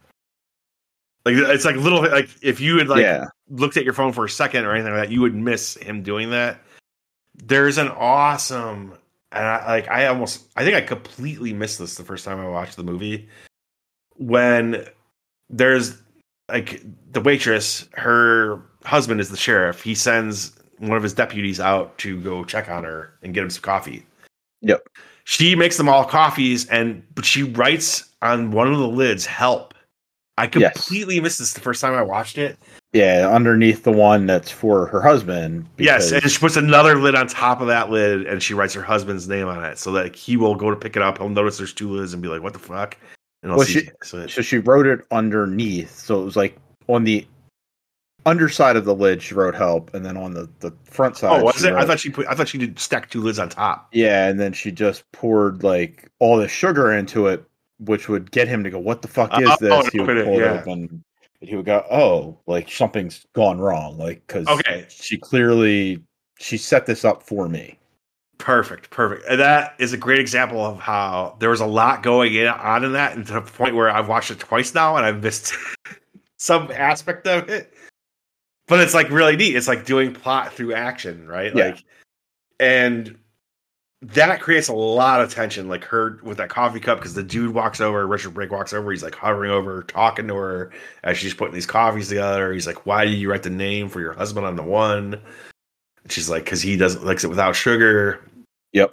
Like it's like little like if you had like yeah. looked at your phone for a second or anything like that, you would miss him doing that. There's an awesome and I like I almost I think I completely missed this the first time I watched the movie. When there's like the waitress, her husband is the sheriff. He sends one of his deputies out to go check on her and get him some coffee. Yep. She makes them all coffees, and but she writes on one of the lids, "Help." I completely yes. missed this the first time I watched it. Yeah, underneath the one that's for her husband. Yes, and she puts another lid on top of that lid, and she writes her husband's name on it, so that he will go to pick it up. He'll notice there's two lids and be like, "What the fuck?" And I'll well, see she, so, so she wrote it underneath, so it was like on the underside of the lid she wrote "help," and then on the, the front side. Oh, was it? Wrote, I thought she put. I thought she did stack two lids on top. Yeah, and then she just poured like all the sugar into it, which would get him to go, "What the fuck is uh, this?" Oh, he would it, pull yeah. it open. He would go, "Oh, like something's gone wrong." Like because okay, she clearly she set this up for me. Perfect, perfect. And that is a great example of how there was a lot going in, on in that, and to the point where I've watched it twice now and I've missed some aspect of it. But it's like really neat. It's like doing plot through action, right? Yeah. Like, and that creates a lot of tension. Like her with that coffee cup, because the dude walks over, Richard Brake walks over, he's like hovering over her, talking to her as she's putting these coffees together. He's like, "Why did you write the name for your husband on the one?" And she's like, "Because he doesn't likes it without sugar." Yep.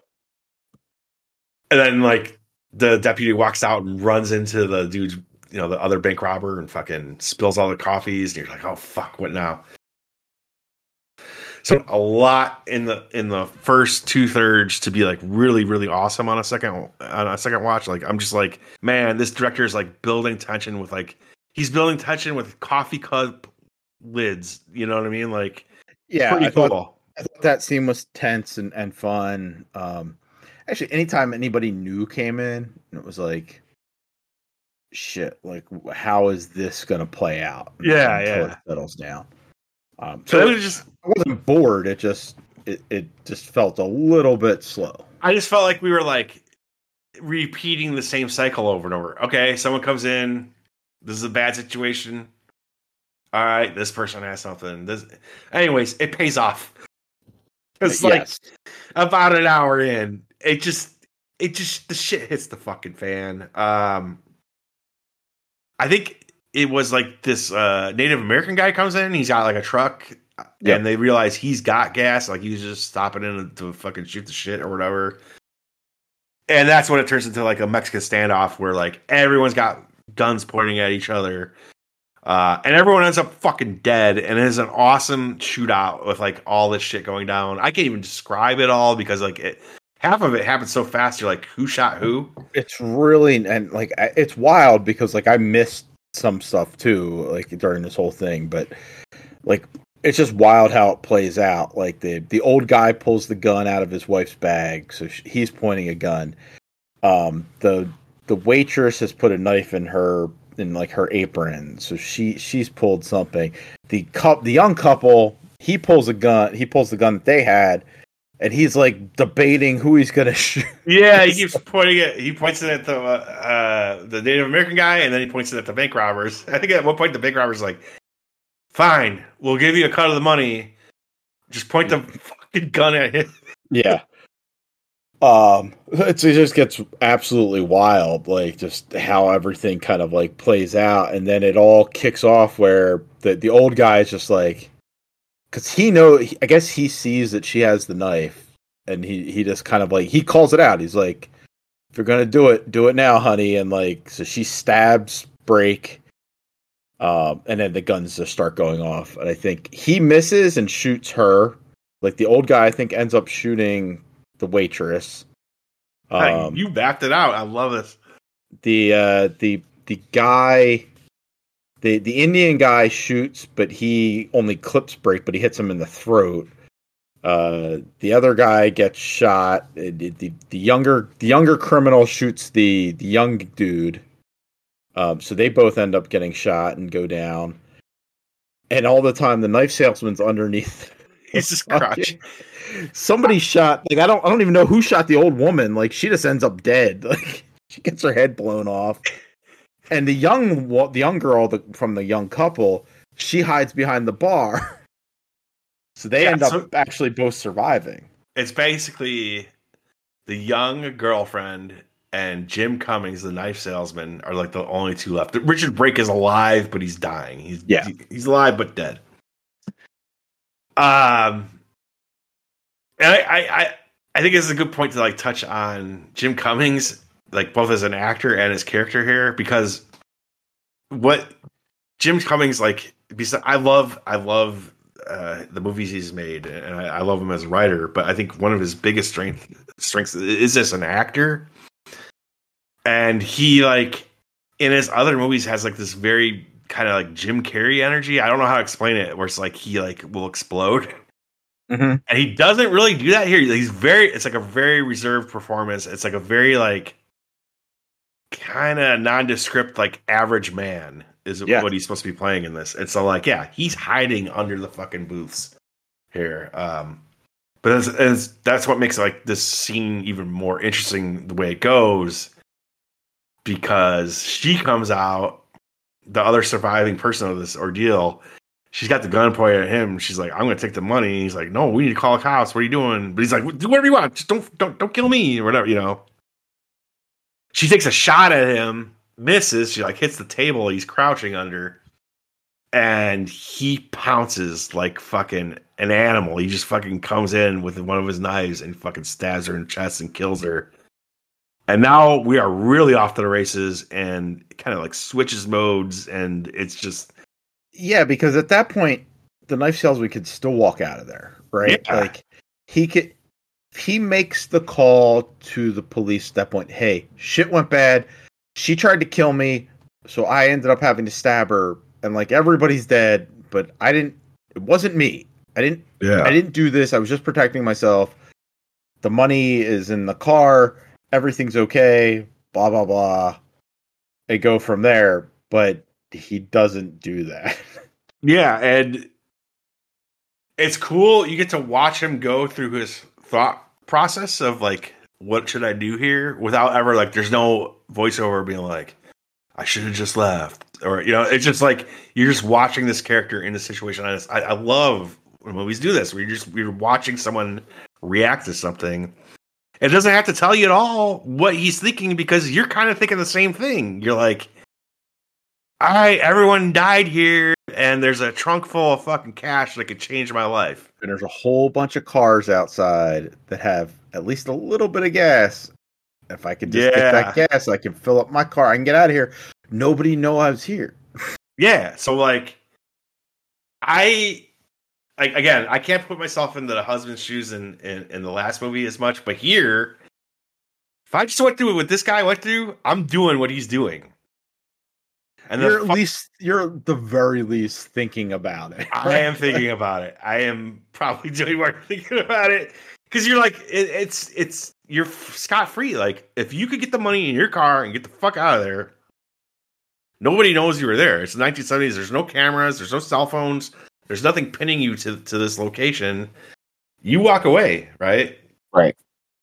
And then like the deputy walks out and runs into the dude's, you know, the other bank robber and fucking spills all the coffees. And you're like, "Oh fuck, what now?" So a lot in the in the first two thirds to be like really really awesome on a second on a second watch. Like I'm just like, man, this director is like building tension with like he's building tension with coffee cup lids. You know what I mean? Like, yeah, pretty I cool. Thought, I thought that scene was tense and, and fun. Um, actually, anytime anybody new came in, it was like, shit. Like, how is this gonna play out? Yeah, until yeah. it settles down. Um, so so it was just I wasn't bored. It just it, it just felt a little bit slow. I just felt like we were like repeating the same cycle over and over. Okay, someone comes in. This is a bad situation. All right, this person has something. This, anyways, it pays off. It's like Yes. about an hour in, it just, it just, the shit hits the fucking fan. Um, I think it was like this uh, Native American guy comes in. He's got like a truck, Yep. and they realize he's got gas. Like he's just stopping in to fucking shoot the shit or whatever. And that's when it turns into like a Mexican standoff where like everyone's got guns pointing at each other. Uh, and everyone ends up fucking dead, and it is an awesome shootout with like all this shit going down. I can't even describe it all because like it, half of it happens so fast. You're like, who shot who? It's really and like I- it's wild because like I missed some stuff too, like during this whole thing. But like it's just wild how it plays out. Like the the old guy pulls the gun out of his wife's bag, so she, he's pointing a gun. Um, the the waitress has put a knife in her. in like her apron, so she she's pulled something. The cup, the young couple, he pulls a gun. He pulls the gun that they had, and he's like debating who he's gonna shoot. Yeah, he keeps pointing it. He points it at the uh, the Native American guy, and then he points it at the bank robbers. I think at one point the bank robbers like, "Fine, we'll give you a cut of the money. Just point the fucking gun at him." Yeah. Um, it's, it just gets absolutely wild, like just how everything kind of like plays out, and then it all kicks off where the the old guy is just like, because he know, I guess he sees that she has the knife, and he he just kind of like he calls it out. He's like, "If you're gonna do it, do it now, honey." And like, so she stabs Brake, um, and then the guns just start going off. And I think he misses and shoots her. Like the old guy, I think, ends up shooting the waitress. Um, hey, you backed it out. I love this. The uh, the the guy, the the Indian guy shoots, but he only clips Brake, but he hits him in the throat. Uh, the other guy gets shot. The, the the younger the younger criminal shoots the the young dude. Um, so they both end up getting shot and go down. And all the time, the knife salesman's underneath. He's just crouching. Somebody shot. Like I don't. I don't even know who shot the old woman. Like she just ends up dead. Like she gets her head blown off. And the young, the young girl the, from the young couple, she hides behind the bar. So they yeah, end up so actually both surviving. It's basically the young girlfriend and Jim Cummings, the knife salesman, are like the only two left. Richard Brake is alive, but he's dying. He's yeah, he, he's alive but dead. Um, and I, I, I think this is a good point to like touch on Jim Cummings, like both as an actor and his character here, because what Jim Cummings like. Because I love, I love uh, the movies he's made, and I, I love him as a writer. But I think one of his biggest strength strengths is as an actor, and he like in his other movies has like this very kind of like Jim Carrey energy. I don't know how to explain it, where it's like he like will explode. Mm-hmm. And he doesn't really do that here. He's very, it's like a very reserved performance. It's like a very like kind of nondescript, like average man is yeah. what he's supposed to be playing in this. And so like, yeah, he's hiding under the fucking booths here. Um, but it's, it's, that's what makes like this scene even more interesting the way it goes, because she comes out, the other surviving person of this ordeal. She's got the gun pointed at him. She's like, "I'm going to take the money." And he's like, "No, we need to call the cops. What are you doing?" But he's like, "Do whatever you want. Just don't, don't, don't kill me," or whatever, you know. She takes a shot at him, misses. She like hits the table he's crouching under, and he pounces like fucking an animal. He just fucking comes in with one of his knives and fucking stabs her in the chest and kills her. And now we are really off to the races, and it kind of like switches modes, and it's just. Yeah, because at that point, the knife salesman could still walk out of there, right? Yeah. Like he could, he makes the call to the police at that point. Hey, shit went bad. She tried to kill me, so I ended up having to stab her, and like everybody's dead, but I didn't. It wasn't me. I didn't. Yeah. I didn't do this. I was just protecting myself. The money is in the car. Everything's okay. Blah blah blah. They go from there, but. He doesn't do that. Yeah, and it's cool. You get to watch him go through his thought process of like, what should I do here? Without ever like, there's no voiceover being like, I should have just left, or you know, it's just like you're just watching this character in the situation. I, just, I, I love when movies do this, where you're just you're watching someone react to something. It doesn't have to tell you at all what he's thinking, because you're kind of thinking the same thing. You're like, all right, everyone died here, and there's a trunk full of fucking cash that could change my life. And there's a whole bunch of cars outside that have at least a little bit of gas. If I could just yeah. get that gas, I can fill up my car. I can get out of here. Nobody know I was here. Yeah, so like, I, like again, I can't put myself into the husband's shoes in, in, in the last movie as much, but here, if I just went through what this guy went through, I'm doing what he's doing. And you're at fu- least you're at the very least thinking about it. I am thinking about it. I am probably doing more thinking about it, because you're like it, it's it's you're scot free. Like if you could get the money in your car and get the fuck out of there, nobody knows you were there. It's the nineteen seventies. There's no cameras. There's no cell phones. There's nothing pinning you to to this location. You walk away, right? Right.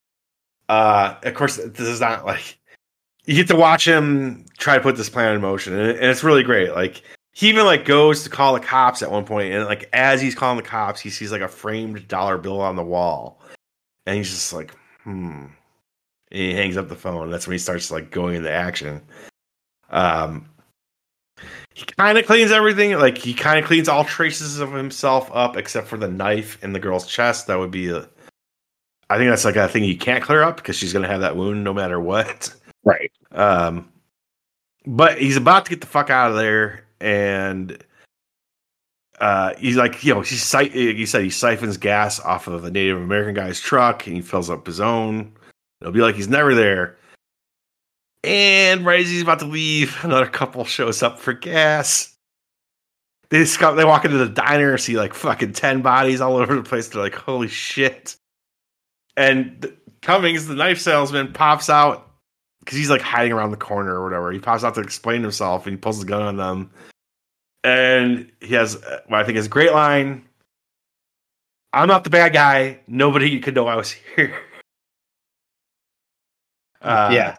Uh, of course, this is not like. You get to watch him try to put this plan in motion, and, and it's really great. Like he even like goes to call the cops at one point, and like as he's calling the cops, he sees like a framed dollar bill on the wall, and he's just like, "Hmm." And he hangs up the phone. That's when he starts like going into action. Um, he kind of cleans everything. Like he kind of cleans all traces of himself up, except for the knife in the girl's chest. That would be a I think that's like a thing you can't clear up because she's going to have that wound no matter what. Right. Um, but he's about to get the fuck out of there, and uh, he's like, you know, he's, he said he siphons gas off of a Native American guy's truck, and he fills up his own. It'll be like he's never there. And right as he's about to leave, another couple shows up for gas. They just come, they walk into the diner, see like fucking ten bodies all over the place. They're like, holy shit. And Cummings, the knife salesman, pops out because he's like hiding around the corner or whatever. He pops out to explain himself, and he pulls the gun on them. And he has what I think is a great line. I'm not the bad guy. Nobody could know I was here. Uh, yeah.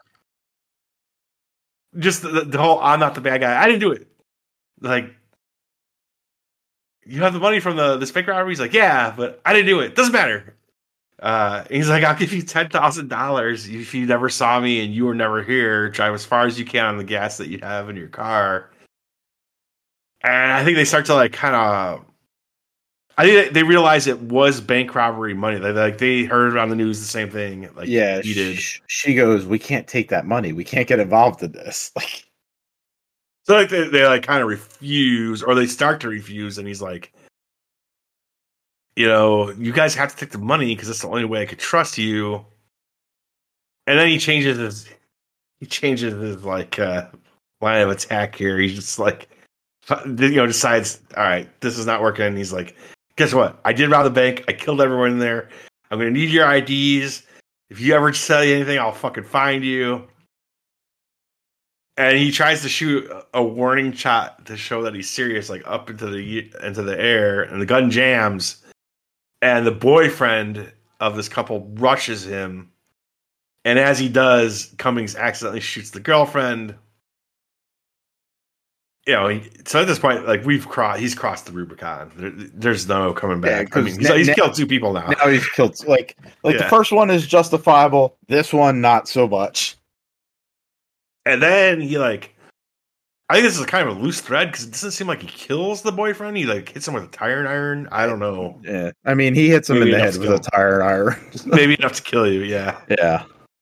Just the, the whole I'm not the bad guy. I didn't do it. Like, you have the money from the this fake robbery? He's like, yeah, but I didn't do it. Doesn't matter. Uh, he's like, I'll give you ten thousand dollars if you never saw me and you were never here. Drive as far as you can on the gas that you have in your car. And I think they start to like kind of. I think they realize it was bank robbery money. They like they heard on the news the same thing. Like, yeah, he did. She, she goes, "We can't take that money. We can't get involved in this." Like, so like they, they like kind of refuse, or they start to refuse, and he's like, you know, you guys have to take the money because it's the only way I could trust you. And then he changes his, he changes his like uh, line of attack here. He's just like, you know, decides, all right, this is not working. And he's like, guess what? I did rob the bank. I killed everyone in there. I'm going to need your I Ds. If you ever say anything, I'll fucking find you. And he tries to shoot a warning shot to show that he's serious, like up into the into the air, and the gun jams. And the boyfriend of this couple rushes him. And as he does, Cummings accidentally shoots the girlfriend. You know, he, so at this point, like we've crossed, he's crossed the Rubicon. There, there's no coming back. Yeah, I mean, he's, now, he's killed two people now. Now he's killed like like yeah. The first one is justifiable. This one, not so much. And then he like, I think this is kind of a loose thread because it doesn't seem like he kills the boyfriend. He like hits him with a tire iron. I don't know. Yeah, I mean, he hits him Maybe in the head with a tire iron. Maybe enough to kill you. Yeah. Yeah.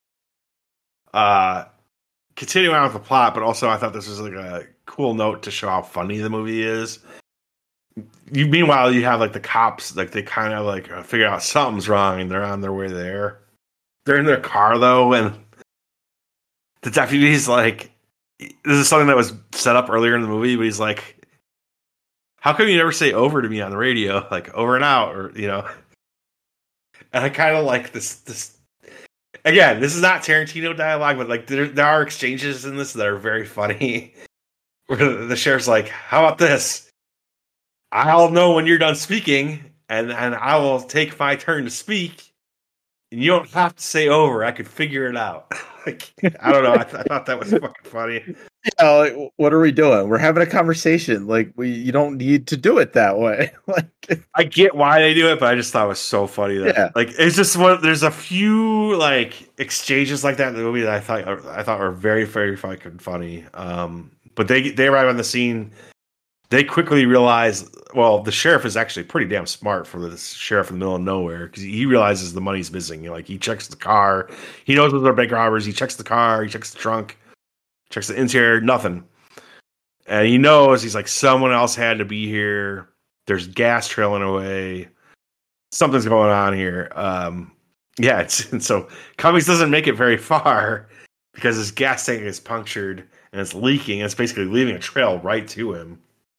Uh, continuing on with the plot, but also I thought this was like a cool note to show how funny the movie is. You meanwhile you have like the cops, like they kind of like figure out something's wrong and they're on their way there. They're in their car though, and the deputy's like, this is something that was set up earlier in the movie, but he's like, how come you never say over to me on the radio, like over and out, or you know? And I kind of like this this again, this is not Tarantino dialogue, but like there, there are exchanges in this that are very funny. Where the sheriff's like, how about this? I'll know when you're done speaking, and, and I will take my turn to speak. And you don't have to say over. I could figure it out. Like, I don't know. I, th- I thought that was fucking funny. Yeah, like, what are we doing? We're having a conversation. Like, we you don't need to do it that way. Like, I get why they do it, but I just thought it was so funny that, yeah. like, it's just one. There's a few like exchanges like that in the movie that I thought I thought were very, very fucking funny. Um, but they they arrive on the scene. They quickly realize, well, the sheriff is actually pretty damn smart for this sheriff in the middle of nowhere because he realizes the money's missing. Like, he checks the car. He knows those are bank robbers. He checks the car. He checks the trunk. Checks the interior. Nothing. And he knows, he's like, someone else had to be here. There's gas trailing away. Something's going on here. Um, yeah, it's, and so Cummings doesn't make it very far because his gas tank is punctured and it's leaking. And it's basically leaving a trail right to him.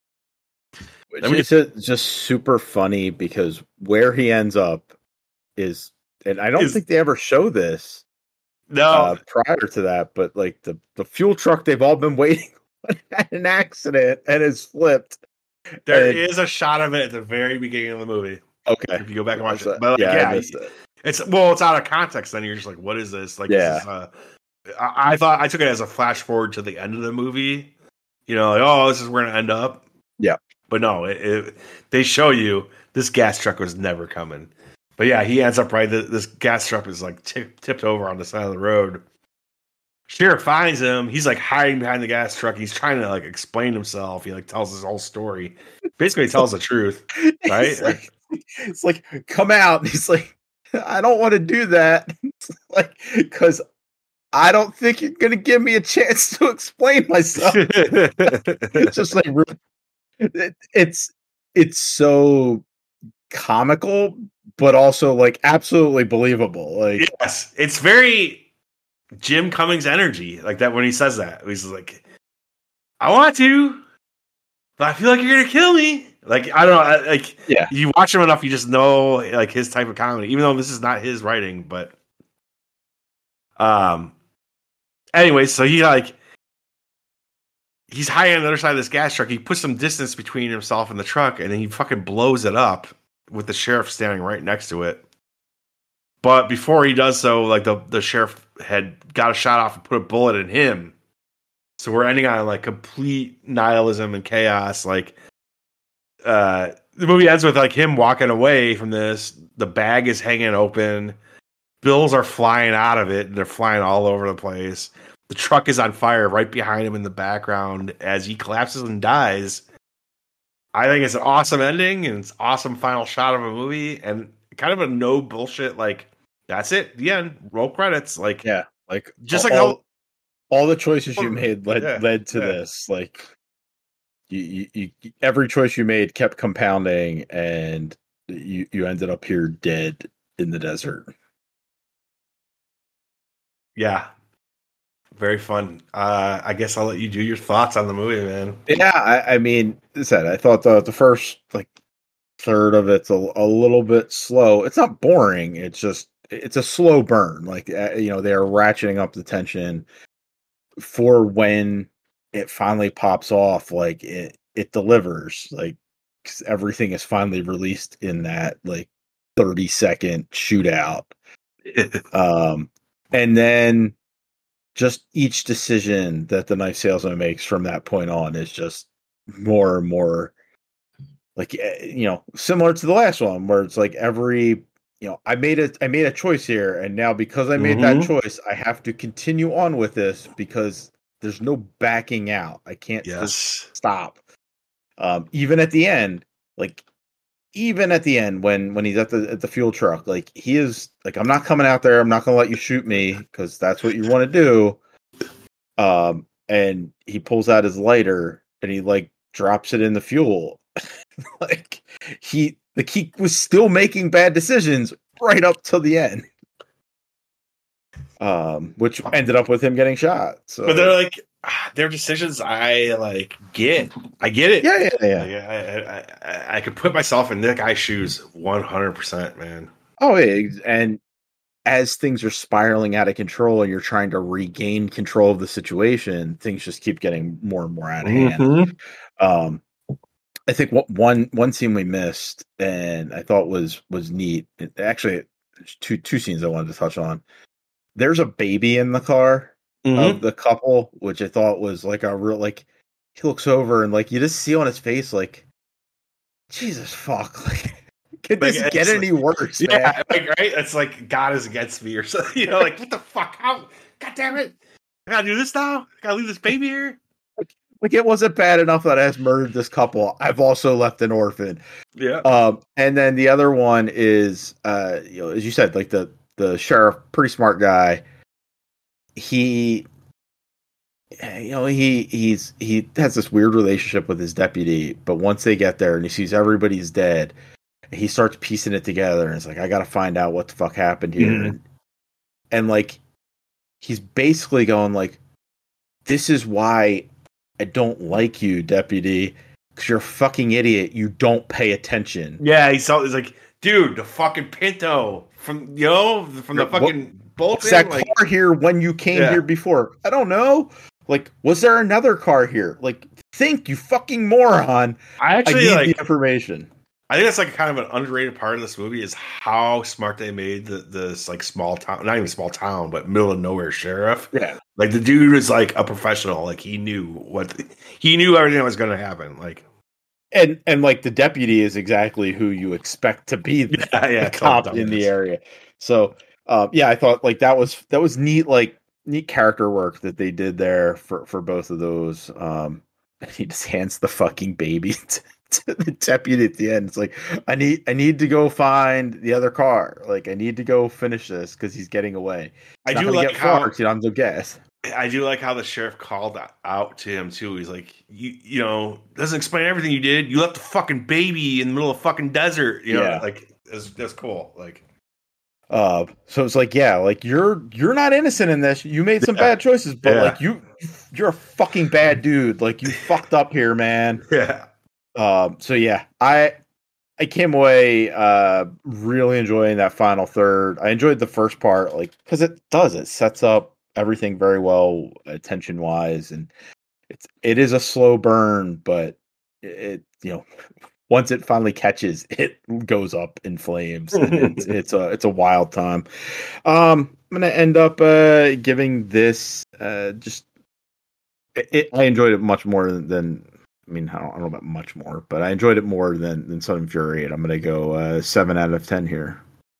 Which is just super funny because where he ends up is, and I don't is, think they ever show this no uh, prior to that, but like the, the fuel truck they've all been waiting on had an accident and is flipped. There and, is a shot of it at the very beginning of the movie. Okay. If you go back and watch it. But like, yeah, yeah I missed it. It's, well, it's out of context then. You're just like, what is this? Like, yeah. This is, uh, I, I thought, I took it as a flash forward to the end of the movie. You know, like, oh, this is where we're going to end up. Yeah. But no, it, it, they show you this gas truck was never coming. But yeah, he ends up right. This gas truck is like tip, tipped over on the side of the road. Sheriff finds him. He's like hiding behind the gas truck. He's trying to like explain himself. He like tells his whole story. Basically, tells the truth, right? It's like, it's like, come out. And he's like, I don't want to do that. Like, because I don't think you're going to give me a chance to explain myself. It's just like, it, it's, it's so comical, but also like absolutely believable. Like, yes, it's very Jim Cummings energy, like that when he says that. He's like, I want to, but I feel like you're gonna kill me. Like, I don't know, like, yeah, you watch him enough, you just know like his type of comedy, even though this is not his writing. But um anyway, so he like he's high on the other side of this gas truck. He puts some distance between himself and the truck, and then he fucking blows it up with the sheriff standing right next to it. But before he does so, like the, the sheriff had got a shot off and put a bullet in him. So we're ending on like complete nihilism and chaos. Like uh, the movie ends with like him walking away from this. The bag is hanging open. Bills are flying out of it, and they're flying all over the place. The truck is on fire right behind him in the background as he collapses and dies. I think it's an awesome ending, and it's an awesome final shot of a movie, and kind of a no bullshit, like, that's it, the end, roll credits. Like, yeah, like just all, like how all the choices you made led yeah, led to yeah. this. Like, you, you, you, every choice you made kept compounding, and you you ended up here dead in the desert. Yeah, very fun. Uh, I guess I'll let you do your thoughts on the movie, man. Yeah, I, I mean, as I said, I thought the the first like third of it's a, a little bit slow. It's not boring. It's just it's a slow burn. Like uh, you know, they are ratcheting up the tension for when it finally pops off. Like it it delivers. Like 'cause everything is finally released in that like thirty second shootout. um, and then. Just each decision that the knife salesman makes from that point on is just more and more like, you know, similar to the last one where it's like every, you know, I made a, I made a choice here. And now because I made Mm-hmm. that choice, I have to continue on with this because there's no backing out. I can't Yes. just stop. Um, even at the end, like, even at the end when when he's at the at the fuel truck, like he is like, I'm not coming out there, I'm not gonna let you shoot me because that's what you want to do. Um and he pulls out his lighter and he like drops it in the fuel. Like he like he was still making bad decisions right up till the end. Um which ended up with him getting shot. So But they're like their decisions I like get. I get it. Yeah, yeah, yeah. Like, I, I, I, I could put myself in that guy's shoes one hundred percent, man. Oh, yeah. And as things are spiraling out of control and you're trying to regain control of the situation, things just keep getting more and more out of hand. Mm-hmm. Um, I think what one one scene we missed and I thought was was neat. It, actually, there's two two scenes I wanted to touch on. There's a baby in the car. Mm-hmm. Of the couple, which I thought was like a real like he looks over and like you just see on his face like Jesus fuck, like could Like, this get it's any worse? Yeah, Man? like, right? It's like God is against me or something. You know, like what the fuck? How? God damn it! I gotta do this now. I gotta leave this baby here. Like it wasn't bad enough that I has murdered this couple. I've also left an orphan. Yeah. Um, and then the other one is, uh, you know, as you said, like the the sheriff, pretty smart guy. He, you know, he he's he has this weird relationship with his deputy, but once they get there and he sees everybody's dead, he starts piecing it together and it's like, I got to find out what the fuck happened here. Mm-hmm. And, and like, he's basically going like, this is why I don't like you, deputy, because you're a fucking idiot. You don't pay attention. Yeah, he saw. He's like, dude, the fucking Pinto from you know from the fucking bolt. Was that like, car here when you came Yeah. here before? I don't know. Like, was there another car here? Like, think, you fucking moron. I actually I need like the information. I think that's like kind of an underrated part of this movie is how smart they made the, this like small town, not even small town, but middle of nowhere sheriff. Yeah. Like the dude is like a professional. Like he knew what he knew everything that was going to happen. Like, And and like the deputy is exactly who you expect to be the, Yeah, yeah, the cop totally in the is. area. So um, yeah, I thought like that was that was neat, like neat character work that they did there for for both of those. Um, he just hands the fucking baby to, to the deputy at the end. It's like, I need I need to go find the other car. Like, I need to go finish this because he's getting away. He's I do like get how far, you know, I'm no gas. I do like how the sheriff called out to him too. He's like, you you know, doesn't explain everything you did. You left a fucking baby in the middle of fucking desert. You know, Yeah. like that's that's cool. Like, Uh, so it's like, yeah, like you're you're not innocent in this. You made some Yeah. bad choices, but Yeah. like you you're a fucking bad dude. Like you fucked up here, man. yeah, Um, so yeah, I I came away uh really enjoying that final third. I enjoyed the first part, like because it does it sets up everything very well, attention wise, and it's it is a slow burn, but it, it you know once it finally catches, it goes up in flames. And it's it's a it's a wild time. Um, I'm gonna end up uh giving this uh just it, it, I enjoyed it much more than. than I mean, I don't, I don't know about much more, but I enjoyed it more than, than Son of Fury, and I'm going to go uh, seven out of ten here.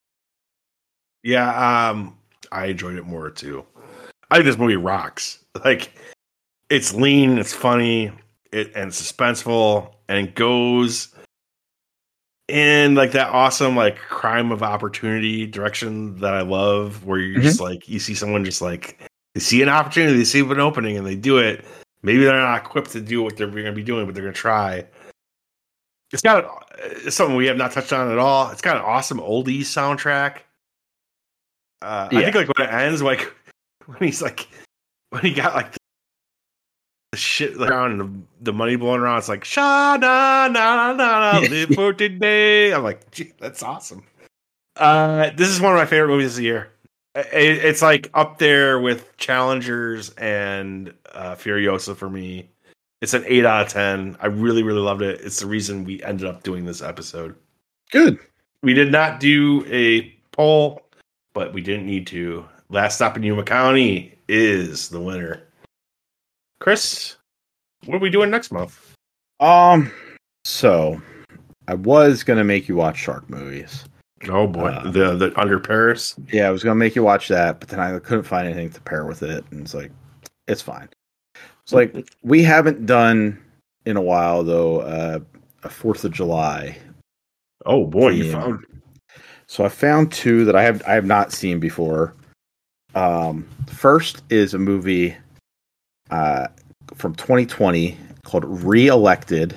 yeah. Um, I enjoyed it more too. I think this movie rocks. Like, it's lean, it's funny, it and suspenseful, and it goes in like that awesome like crime of opportunity direction that I love, where you're Mhm. just like you see someone just like they see an opportunity, they see an opening, and they do it. Maybe they're not equipped to do what they're going to be doing, but they're going to try. It's got it's something we have not touched on at all. It's got an awesome oldies soundtrack. Uh, I Yeah. think like when it ends, like when he's like when he got like the shit around and the, the money blowing around, it's like sha na na na na live for today. I'm like, gee, that's awesome. Uh, this is one of my favorite movies of the year. It, it's like up there with Challengers and uh, Furiosa for me. It's an eight out of ten. I really, really loved it. It's the reason we ended up doing this episode. Good. We did not do a poll, but we didn't need to. Last Stop in Yuma County is the winner. Chris, what are we doing next month? Um, so I was going to make you watch shark movies. Oh boy, Uh, the the Under Paris. Yeah, I was going to make you watch that, but then I couldn't find anything to pair with it, and it's like, it's fine. It's like, we haven't done in a while, though, uh, a fourth of July. Oh boy, you theme. found So I found two that I have I have not seen before. Um, first is a movie uh, from twenty twenty called Re-Elected.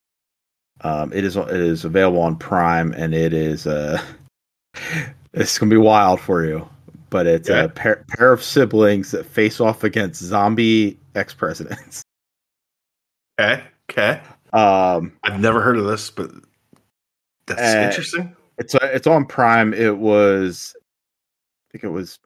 Um, it is it is available on Prime, and it is uh, it's gonna be wild for you. But it's Yeah. a pair, pair of siblings that face off against zombie ex-presidents. okay. Okay, Um, I've never heard of this, but that's Uh, interesting. It's uh, it's on Prime. It was, I think it was,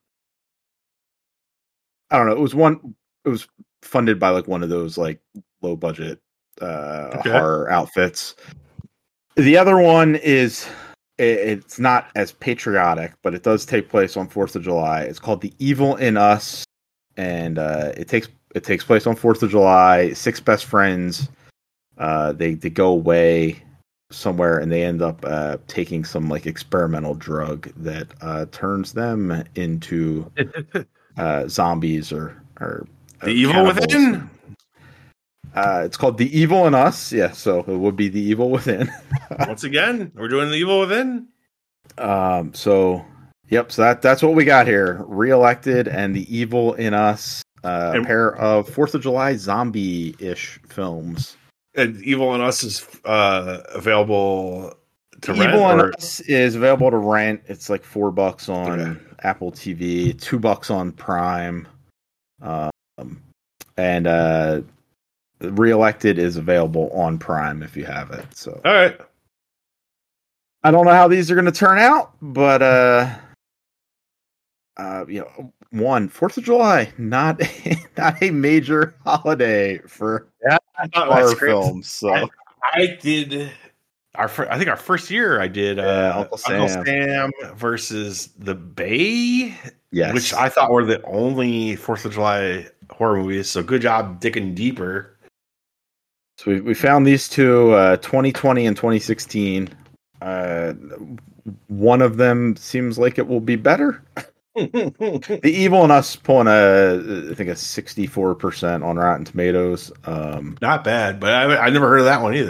I don't know. It was one. It was funded by like one of those like low budget uh, Okay. horror outfits. The other one is it, it's not as patriotic, but it does take place on Fourth of July. It's called The Evil in Us, and uh, it takes it takes place on Fourth of July. Six best friends. Uh, they they go away somewhere and they end up uh, taking some like experimental drug that uh, turns them into uh, zombies or or The uh, Evil cannibals. Within. Uh, it's called The Evil in Us. Yeah, so it would be The Evil Within. Once again, we're doing The Evil Within. um, so yep, so that that's what we got here. Re-Elected and The Evil in Us. Uh, a And- pair of Fourth of July zombie-ish films. And Evil in Us is uh, available to rent. Evil in or- Us is available to rent. It's like four bucks on Okay. Apple T V, two bucks on Prime, um, and uh, Re-Elected is available on Prime if you have it. So All right. I don't know how these are going to turn out, but uh, uh, you know, one Fourth of July, not not a major holiday for Yeah, I thought horror that's great. films. So I, I did our fir- I think our first year I did uh, Yeah, Uncle Uncle Sam. Sam versus the Bay, yes, which I thought were the only Fourth of July horror movies. So good job digging deeper. So we, we found these two, uh, twenty twenty and twenty sixteen. Uh, one of them seems like it will be better. The Evil in Us pulling a, I think a sixty-four percent on Rotten Tomatoes. Um, Not bad, but I I never heard of that one either.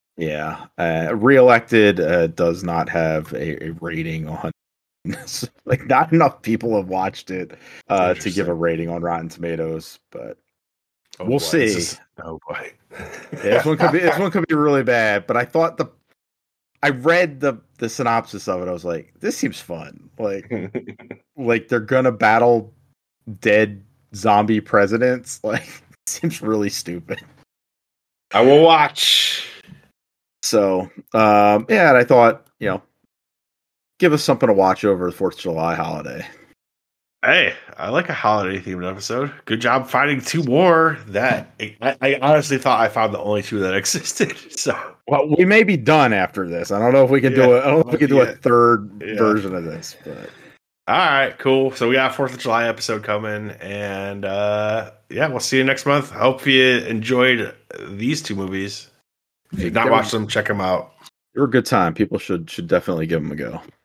Yeah, uh, reelected uh, does not have a, a rating on. Like, not enough people have watched it uh, to give a rating on Rotten Tomatoes, but oh we'll boy, see. Is, oh boy, yeah, this one could be this one could be really bad. But I thought the I read the the synopsis of it. I was like, this seems fun. Like, like they're gonna battle dead zombie presidents. Like, it seems really stupid. I will watch. So, um, yeah, and I thought, you know, give us something to watch over the fourth of July holiday. Hey, I like a holiday themed episode. Good job finding two more. That I, I honestly thought I found the only two that existed. So, well, we may be done after this. I don't know if we can yeah, do it. I don't know if we can do yeah. a third yeah. version of this. But all right, cool. So we got a fourth of July episode coming, and uh, yeah, we'll see you next month. Hope you enjoyed these two movies. If you've not watched them, check them out. They were a good time. People should should definitely give them a go.